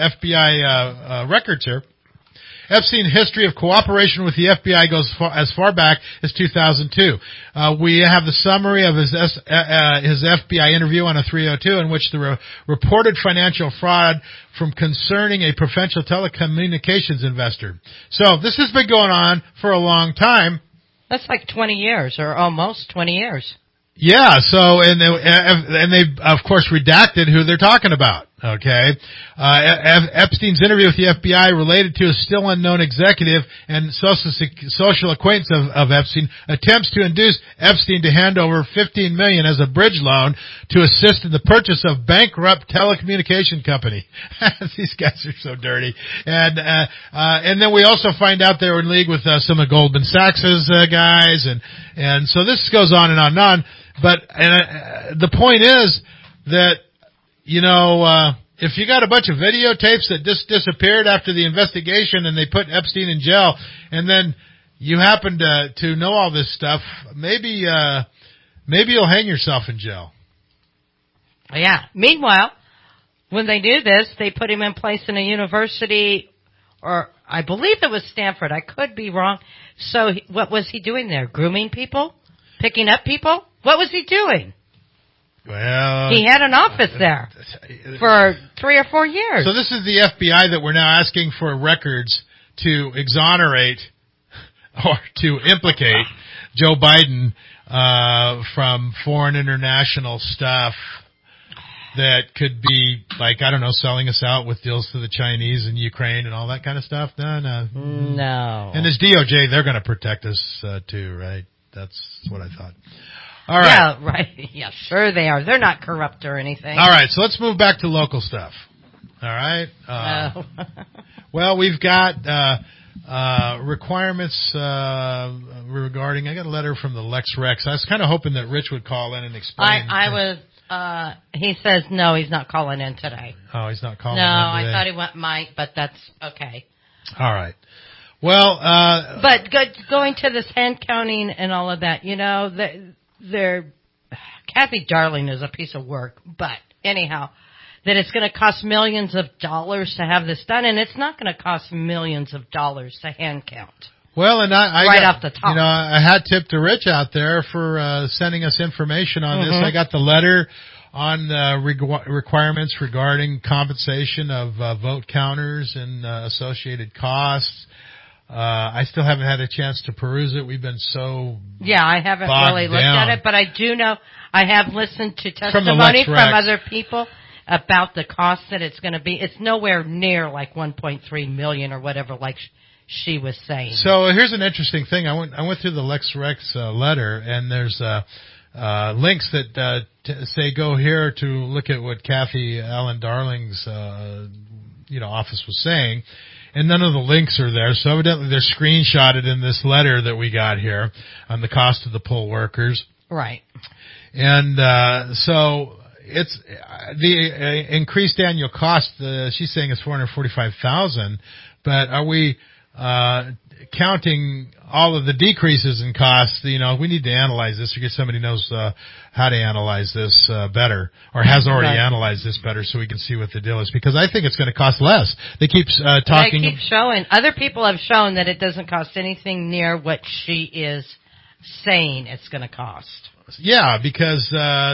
FBI records here. Epstein's history of cooperation with the FBI goes as far back as 2002. We have the summary of his FBI interview on a 302 in which the reported financial fraud from concerning a provincial telecommunications investor. So this has been going on for a long time. That's like 20 years or almost 20 years. Yeah, so, and they, of course, redacted who they're talking about, okay? Epstein's interview with the FBI related to a still unknown executive and social acquaintance of Epstein attempts to induce Epstein to hand over $15 million as a bridge loan to assist in the purchase of bankrupt telecommunication company. These guys are so dirty. And then we also find out they were in league with some of Goldman Sachs's guys, and so this goes on and on and on. But the point is that, if you got a bunch of videotapes that just disappeared after the investigation and they put Epstein in jail, and then you happen to know all this stuff, maybe you'll hang yourself in jail. Yeah. Meanwhile, when they do this, they put him in place in a university, or I believe it was Stanford. I could be wrong. So what was he doing there? Grooming people? Picking up people? What was he doing? Well, he had an office there for 3 or 4 years. So this is the FBI that we're now asking for records to exonerate or to implicate Joe Biden from foreign international stuff that could be, like, I don't know, selling us out with deals to the Chinese and Ukraine and all that kind of stuff. No. And as DOJ, they're going to protect us too, right? That's what I thought. All right. Yeah, right. Yeah, sure they are. They're not corrupt or anything. All right, so let's move back to local stuff. All right. Well, we've got requirements regarding. I got a letter from the Lex Rex. I was kind of hoping that Rich would call in and explain. He says no, he's not calling in today. Oh, he's not calling in today. No, I thought he might, but that's okay. All right. Well, but going to this hand counting and all of that, Kathy Darling is a piece of work, but anyhow, that it's going to cost millions of dollars to have this done, and it's not going to cost millions of dollars to hand count. Well, and off the top. I had tipped to Rich out there for sending us information on this. I got the letter on requirements regarding compensation of vote counters and associated costs. I still haven't had a chance to peruse it. We've been so I haven't really looked at it, but I do know I have listened to testimony from other people about the cost that it's going to be. It's nowhere near like 1.3 million or whatever, like she was saying. So here's an interesting thing. I went through the Lex Rex letter, and there's links that say go here to look at what Kathy Allen Darling's office was saying. And none of the links are there, so evidently they're screenshotted in this letter that we got here on the cost of the poll workers. Right. And so it's the increased annual cost. She's saying is $445,000, but are we counting all of the decreases in costs? We need to analyze this, or get somebody who knows how to analyze this better, or has already analyzed this better, so we can see what the deal is. Because I think it's going to cost less. They keep talking. They keep showing. Other people have shown that it doesn't cost anything near what she is saying it's going to cost. Yeah, because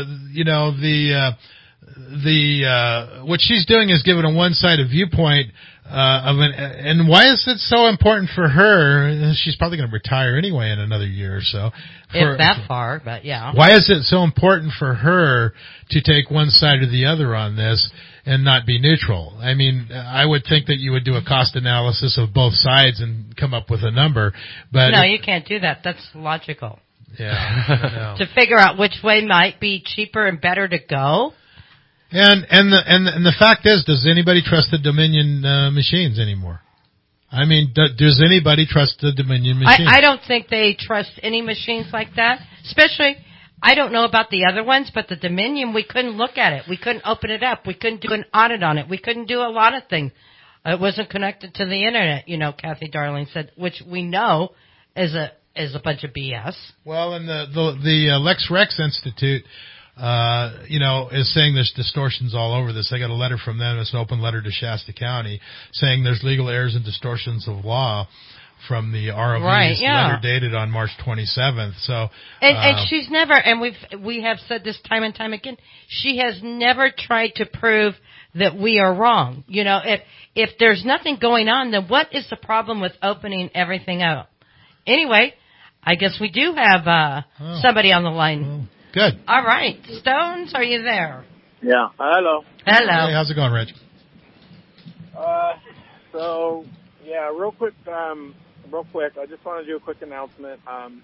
what she's doing is giving a one-sided viewpoint and why is it so important for her? She's probably going to retire anyway in another year or so. If that far, but yeah. Why is it so important for her to take one side or the other on this? and not be neutral. I mean, I would think that you would do a cost analysis of both sides and come up with a number. But no, you can't do that. That's logical. Yeah. To figure out which way might be cheaper and better to go. And the fact is, does anybody trust the Dominion machines anymore? I mean, does anybody trust the Dominion machines? I don't think they trust any machines like that, especially. I don't know about the other ones, but the Dominion, we couldn't look at it. We couldn't open it up. We couldn't do an audit on it. We couldn't do a lot of things. It wasn't connected to the internet, Kathy Darling said, which we know is a bunch of BS. Well, and the Lex Rex Institute, is saying there's distortions all over this. I got a letter from them. It's an open letter to Shasta County saying there's legal errors and distortions of law from the ROV's letter dated on March 27th. So, and she's never, and we have said this time and time again, she has never tried to prove that we are wrong. If there's nothing going on, then what is the problem with opening everything up? Anyway, I guess we do have somebody on the line. Good. All right. Stones, are you there? Yeah. Hello. Hello. Hey, how's it going, Rich? Real quick, I just want to do a quick announcement.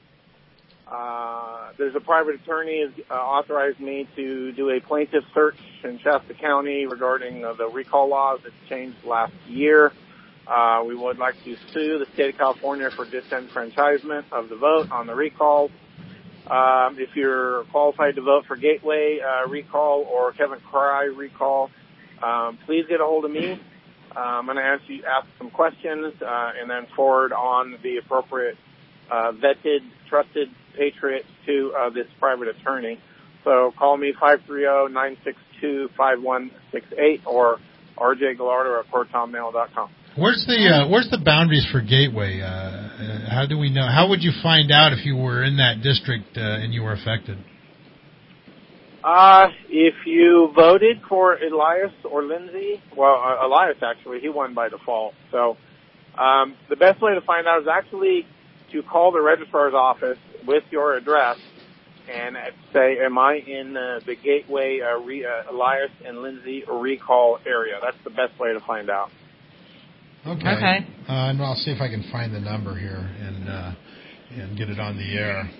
There's a private attorney has authorized me to do a plaintiff search in Shasta County regarding the recall laws that changed last year. We would like to sue the state of California for disenfranchisement of the vote on the recall. If you're qualified to vote for Gateway recall or Kevin Cry recall, please get a hold of me. I'm going to ask some questions and then forward on the appropriate vetted, trusted patriot to this private attorney. So call me 530-962-5168 or rjgallardo@protonmail.com. Where's the boundaries for Gateway? How do we know? How would you find out if you were in that district and you were affected? If you voted for Elias or Lindsay, Elias actually, he won by default. So, the best way to find out is actually to call the registrar's office with your address and say, am I in the Gateway, Elias and Lindsay recall area? That's the best way to find out. Okay. And I'll see if I can find the number here and get it on the air.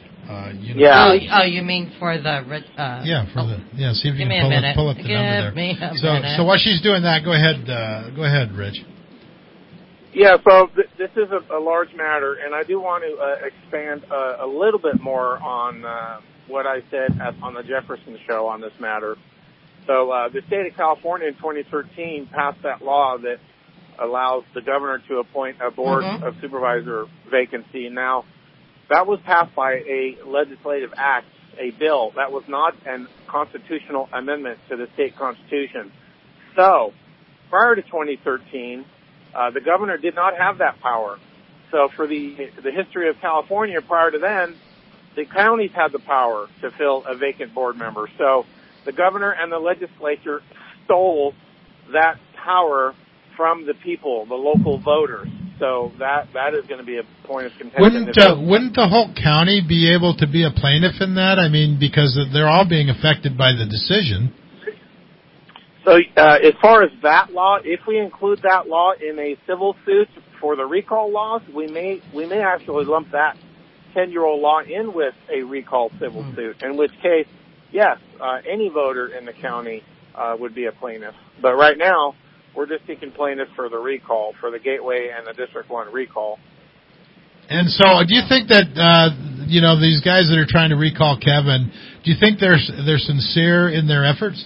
You mean for the see if you can pull up the number there. So while she's doing that, go ahead, Rich. Yeah, so this is a large matter, and I do want to expand a little bit more on what I said on the Jefferson show on this matter. So the state of California in 2013 passed that law that allows the governor to appoint a board of supervisor vacancy. Now, that was passed by a legislative act, a bill. That was not a constitutional amendment to the state constitution. So, prior to 2013, the governor did not have that power. So for the history of California prior to then, the counties had the power to fill a vacant board member. So the governor and the legislature stole that power from the people, the local voters. So that is going to be a point of contention. Wouldn't the whole county be able to be a plaintiff in that? I mean, because they're all being affected by the decision. So as far as that law, if we include that law in a civil suit for the recall laws, we may actually lump that 10-year-old law in with a recall civil suit, in which case, yes, any voter in the county would be a plaintiff. But right now, we're just seeking plaintiffs for the recall, for the Gateway and the District 1 recall. And so do you think that, these guys that are trying to recall Kevin, do you think they're sincere in their efforts?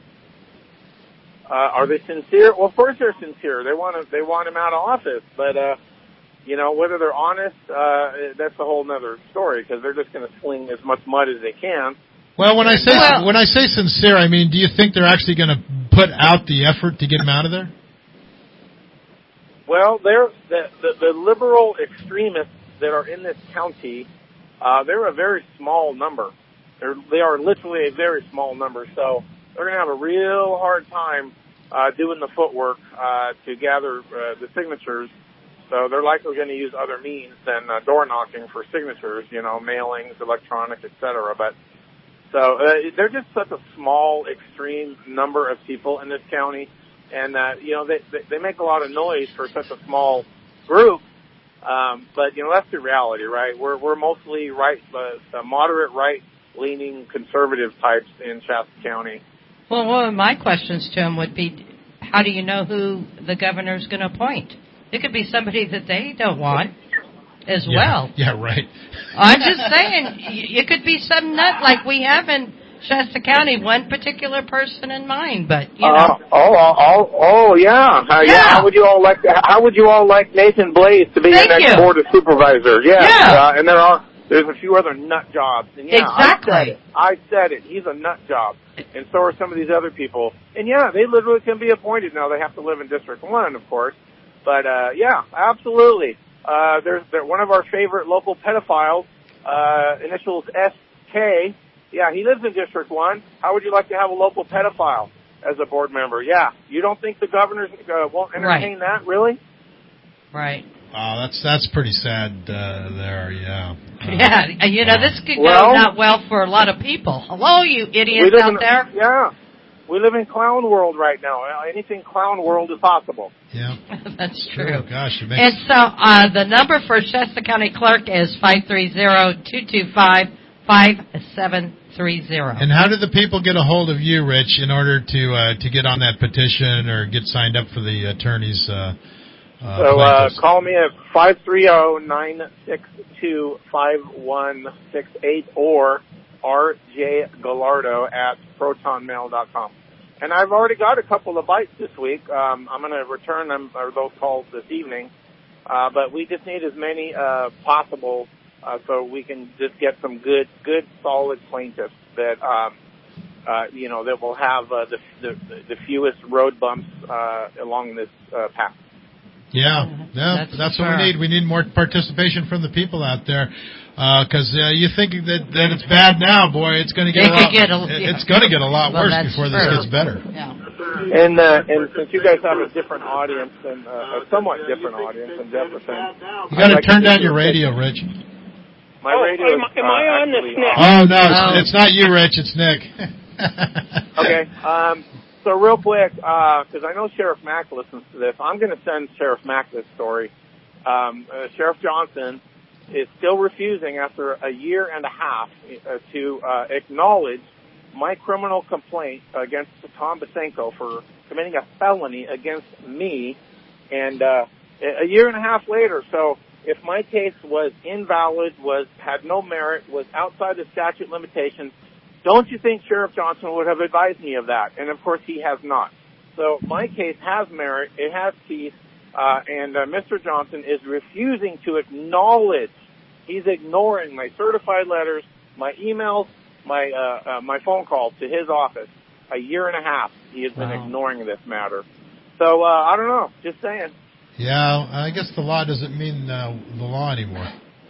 Are they sincere? Well, of course they're sincere. They want him out of office, but whether they're honest, that's a whole other story, because they're just going to sling as much mud as they can. Well, when I say sincere, I mean, do you think they're actually going to put out the effort to get him out of there? Well, the liberal extremists that are in this county, they're a very small number. They are literally a very small number, so they're going to have a real hard time doing the footwork to gather the signatures. So they're likely going to use other means than door knocking for signatures, mailings, electronic, etc. But So they're just such a small, extreme number of people in this county, and they make a lot of noise for such a small group. But that's the reality, right? We're mostly moderate right-leaning conservative types in Shasta County. Well, one of my questions to him would be, how do you know who the governor's going to appoint? It could be somebody that they don't want as well. Yeah, right. I'm just saying, it could be some nut like we have in Shasta County, one particular person in mind, but yeah. How would you all like Nathan Blaze to be the next board of supervisor? Yeah. And there's a few other nut jobs. And exactly. I said it. He's a nut job. And so are some of these other people. And they literally can be appointed. Now they have to live in District 1, of course. But absolutely. They're one of our favorite local pedophiles, initials SK. Yeah, he lives in District 1. How would you like to have a local pedophile as a board member? Yeah. You don't think the governors won't entertain that, really? Right. Wow, that's pretty sad there, yeah. This could go not well for a lot of people. Hello, you idiots out there. Yeah. We live in clown world right now. Anything clown world is possible. Yeah. That's true. Oh, gosh. And so the number for Shasta County Clerk is 530-225-5730. And how do the people get a hold of you, Rich, in order to get on that petition or get signed up for the attorney's call me at 530-962-5168 or rjgallardo@protonmail.com. And I've already got a couple of bites this week. I'm going to return those calls this evening. But we just need as many possible so we can just get some good, solid plaintiffs that that will have the fewest road bumps along this path. Yeah, that's what we need. We need more participation from the people out there. Because you think that it's bad now, boy, it's going to get it's going to get a lot worse before this gets better. Yeah. And since you guys have a different audience and a somewhat different audience in Jefferson, you got to turn down your radio, Rich. My radio. Am I on this, Nick? Oh no, it's not you, Rich. It's Nick. Okay. So real quick, because I know Sheriff Mack listens to this, I'm going to send Sheriff Mack this story. Sheriff Johnson is still refusing after a year and a half to acknowledge my criminal complaint against Tom Basenko for committing a felony against me, and a year and a half later. So if my case was invalid, had no merit, was outside the statute limitations, don't you think Sheriff Johnson would have advised me of that? And of course he has not. So my case has merit, it has teeth, and Mr. Johnson is refusing to acknowledge. He's ignoring my certified letters, my emails, my phone calls to his office. A year and a half he has been ignoring this matter. So I don't know, just saying. Yeah, I guess the law doesn't mean the law anymore.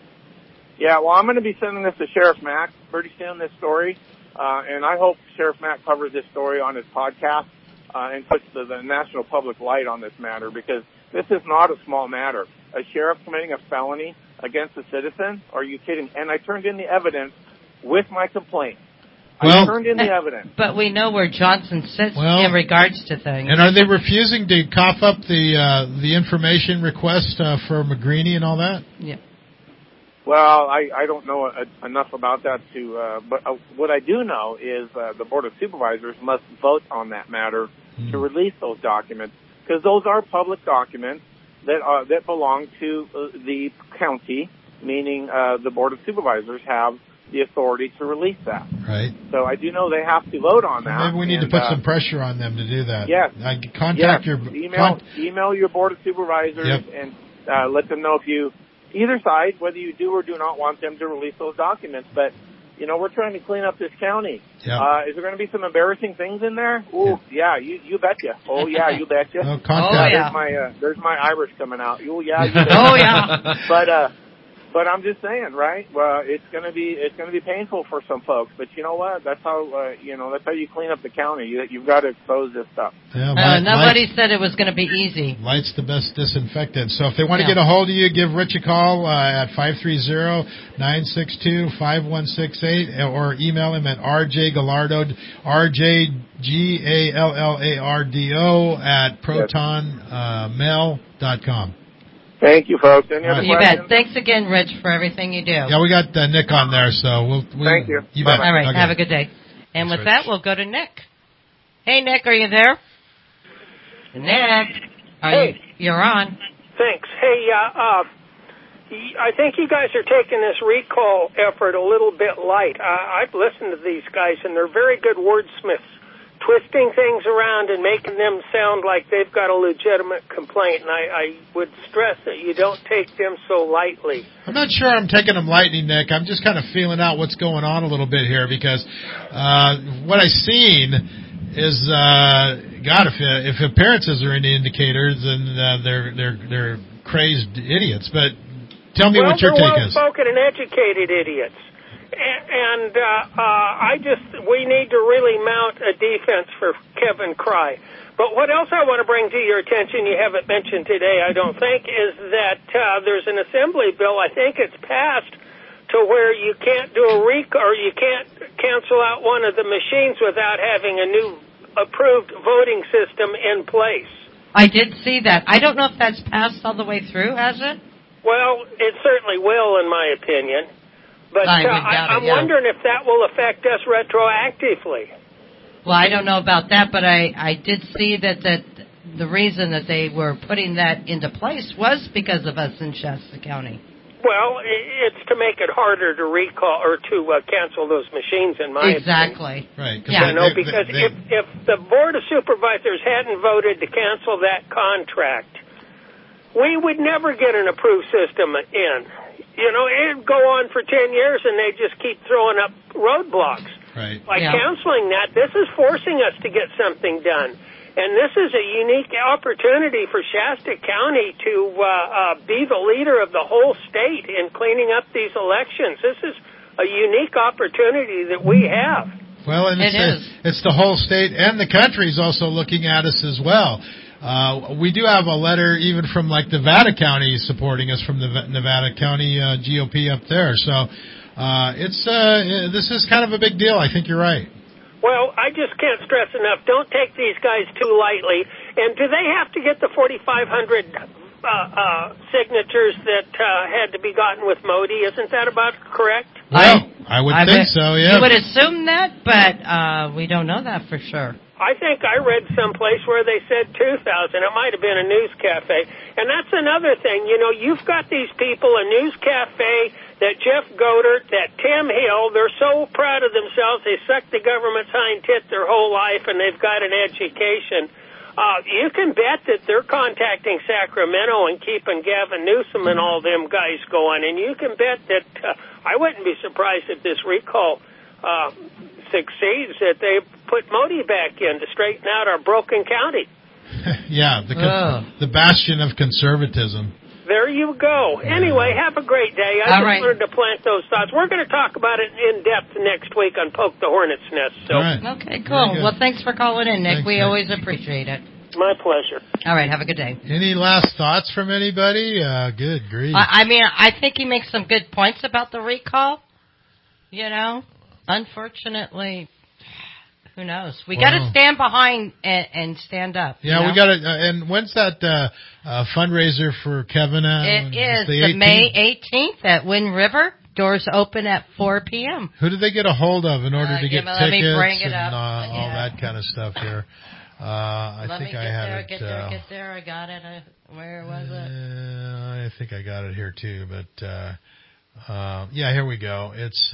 Yeah, well, I'm going to be sending this to Sheriff Mack pretty soon, this story. And I hope Sheriff Mack covers this story on his podcast and puts the national public light on this matter, because this is not a small matter. A sheriff committing a felony against a citizen? Are you kidding? And I turned in the evidence with my complaint. I turned in the evidence. But we know where Johnson sits in regards to things. And are they refusing to cough up the information request for McGreeny and all that? Yeah. Well, I don't know enough about that but what I do know is the Board of Supervisors must vote on that matter to release those documents, because those are public documents that belong to the county, meaning the Board of Supervisors have the authority to release that. Right. So I do know they have to vote on that. Maybe we need to put some pressure on them to do that. Yes. Contact your email your Board of Supervisors and let them know if you either side, whether you do or do not want them to release those documents. But we're trying to clean up this county. Yep. Is there going to be some embarrassing things in there? Ooh, yeah, you betcha. Oh yeah, you betcha. No, contact. There's my Irish coming out. Oh yeah, you betcha. Oh yeah. But I'm just saying, right? Well, it's going to be painful for some folks. But you know what? That's how that's how you clean up the county. You've got to expose this stuff. Yeah, nobody said it was going to be easy. Light's the best disinfectant. So if they want to get a hold of you, give Rich a call at 530-962-5168 or email him at rjgallardo, rjgallardo at protonmail.com. Thank you, folks. Any other You questions? bet. Thanks again, Rich, for everything you do. Yeah, we got Nick on there, so we'll Thank you. You bet. All right, Okay. have a good day. And Thanks, with that, we'll go to Nick. Hey, Nick, are you there? Nick, you're on. Thanks. Hey, I think you guys are taking this recall effort a little bit light. I've listened to these guys, and they're very good wordsmiths, twisting things around and making them sound like they've got a legitimate complaint. And I would stress that you don't take them so lightly. I'm not sure I'm taking them lightly, Nick. I'm just kind of feeling out what's going on a little bit here because what I've seen is, God, if appearances are any indicators, then they're crazed idiots. But tell me what your take is. They're well-spoken and educated idiots. And we need to really mount a defense for Kevin Cry. But what else I want to bring to your attention, you haven't mentioned today, I don't think, is that there's an assembly bill, I think it's passed, to where you can't do a recall, or you can't cancel out one of the machines without having a new approved voting system in place. I did see that. I don't know if that's passed all the way through, has it? Well, it certainly will, in my opinion. But I'm wondering if that will affect us retroactively. Well, I don't know about that, but I did see that the reason that they were putting that into place was because of us in Shasta County. Well, it's to make it harder to recall or to cancel those machines, in my opinion. Right. Yeah. Because if the Board of Supervisors hadn't voted to cancel that contract, we would never get an approved system in. It'd go on for 10 years, and they just keep throwing up roadblocks. Right. By canceling that, this is forcing us to get something done. And this is a unique opportunity for Shasta County to be the leader of the whole state in cleaning up these elections. This is a unique opportunity that we have. Well, and it's the whole state, and the country is also looking at us as well. We do have a letter even from like Nevada County supporting us, from the Nevada County GOP up there. So this is kind of a big deal. I think you're right. Well, I just can't stress enough, don't take these guys too lightly. And do they have to get the 4,500 signatures that had to be gotten with Modi? Isn't that about correct? Well, I would think so, yeah. You would assume that, but we don't know that for sure. I think I read someplace where they said 2,000. It might have been a news cafe. And that's another thing. You've got these people, a news cafe, that Jeff Godert, that Tim Hill, they're so proud of themselves. They sucked the government's hind tit their whole life, and they've got an education. You can bet that they're contacting Sacramento and keeping Gavin Newsom and all them guys going. And you can bet that I wouldn't be surprised if this recall succeeds, that they put Modi back in to straighten out our broken county. Yeah, the bastion of conservatism. There you go. Anyway, have a great day. I just wanted to plant those thoughts. We're going to talk about it in depth next week on Poke the Hornet's Nest. So. All right. Okay, cool. Well, thanks for calling in, Nick. We always appreciate it. My pleasure. All right, have a good day. Any last thoughts from anybody? Good grief. I think he makes some good points about the recall. Unfortunately, who knows? We got to stand behind and stand up. Yeah, we got to. And when's that fundraiser for Kevin? It is the May 18th at Wind River. Doors open at 4 p.m. Who do they get a hold of in order to get tickets let me bring it and up. all that kind of stuff here? I think I have it. Get there. I got it. Where was it? I think I got it here too. But yeah, here we go. It's.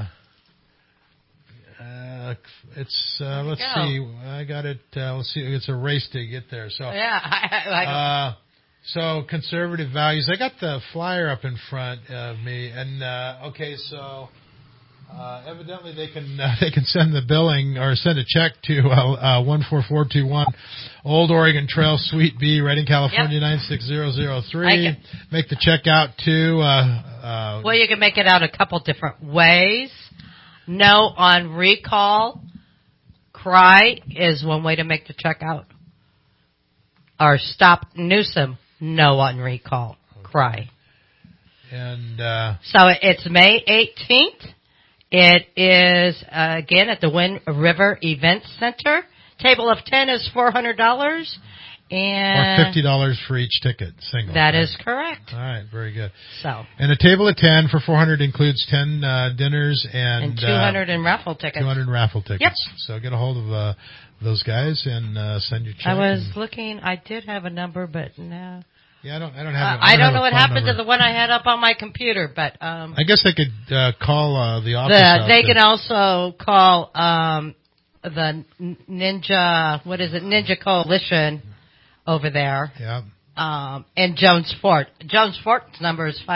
Let's see. I got it. Let's see. It's a race to get there. So yeah. So conservative values. I got the flyer up in front of me, and so evidently they can send the billing or send a check to 14421 Old Oregon Trail, Suite B, Redding, California 96003. Make the check out to Well, you can make it out a couple different ways. No on recall. Cry is one way to make the check out. Or stop Newsom. No on recall. Cry. And so it's May 18th. It is again at the Wind River Event Center. Table of 10 is $400. And or $50 for each ticket, single. That is correct. All right, very good. So, and a table of 10 for $400 includes 10 dinners and 200 in raffle tickets. 200 raffle tickets. Yep. So get a hold of those guys and send your check. I was looking. I did have a number, but no. Yeah, I don't have. I don't know what happened to the one I had up on my computer, but I guess they could call the office. They can also call the Ninja. What is it? Ninja Coalition. Over there. Yeah. And Jones Fort. Jones Fort's number is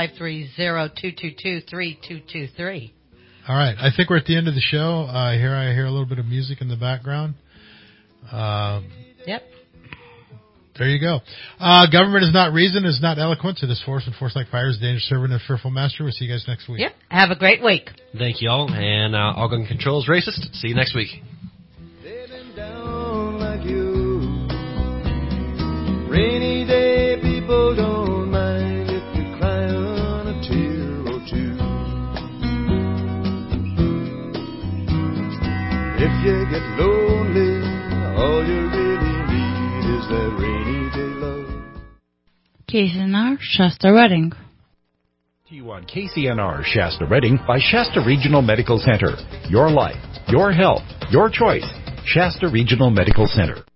530-222-3223. All right. I think we're at the end of the show. I hear a little bit of music in the background. Yep. There you go. Government is not reason, is not eloquence. It is force, and force like fire is dangerous servant and fearful master. We'll see you guys next week. Yep. Have a great week. Thank you all. And all gun control is racist. See you next week. Rainy day, people don't mind if you cry on a tear or two. If you get lonely, all you really need is that rainy day love. KCNR Shasta Redding. To you on KCNR Shasta Redding by Shasta Regional Medical Center. Your life, your health, your choice. Shasta Regional Medical Center.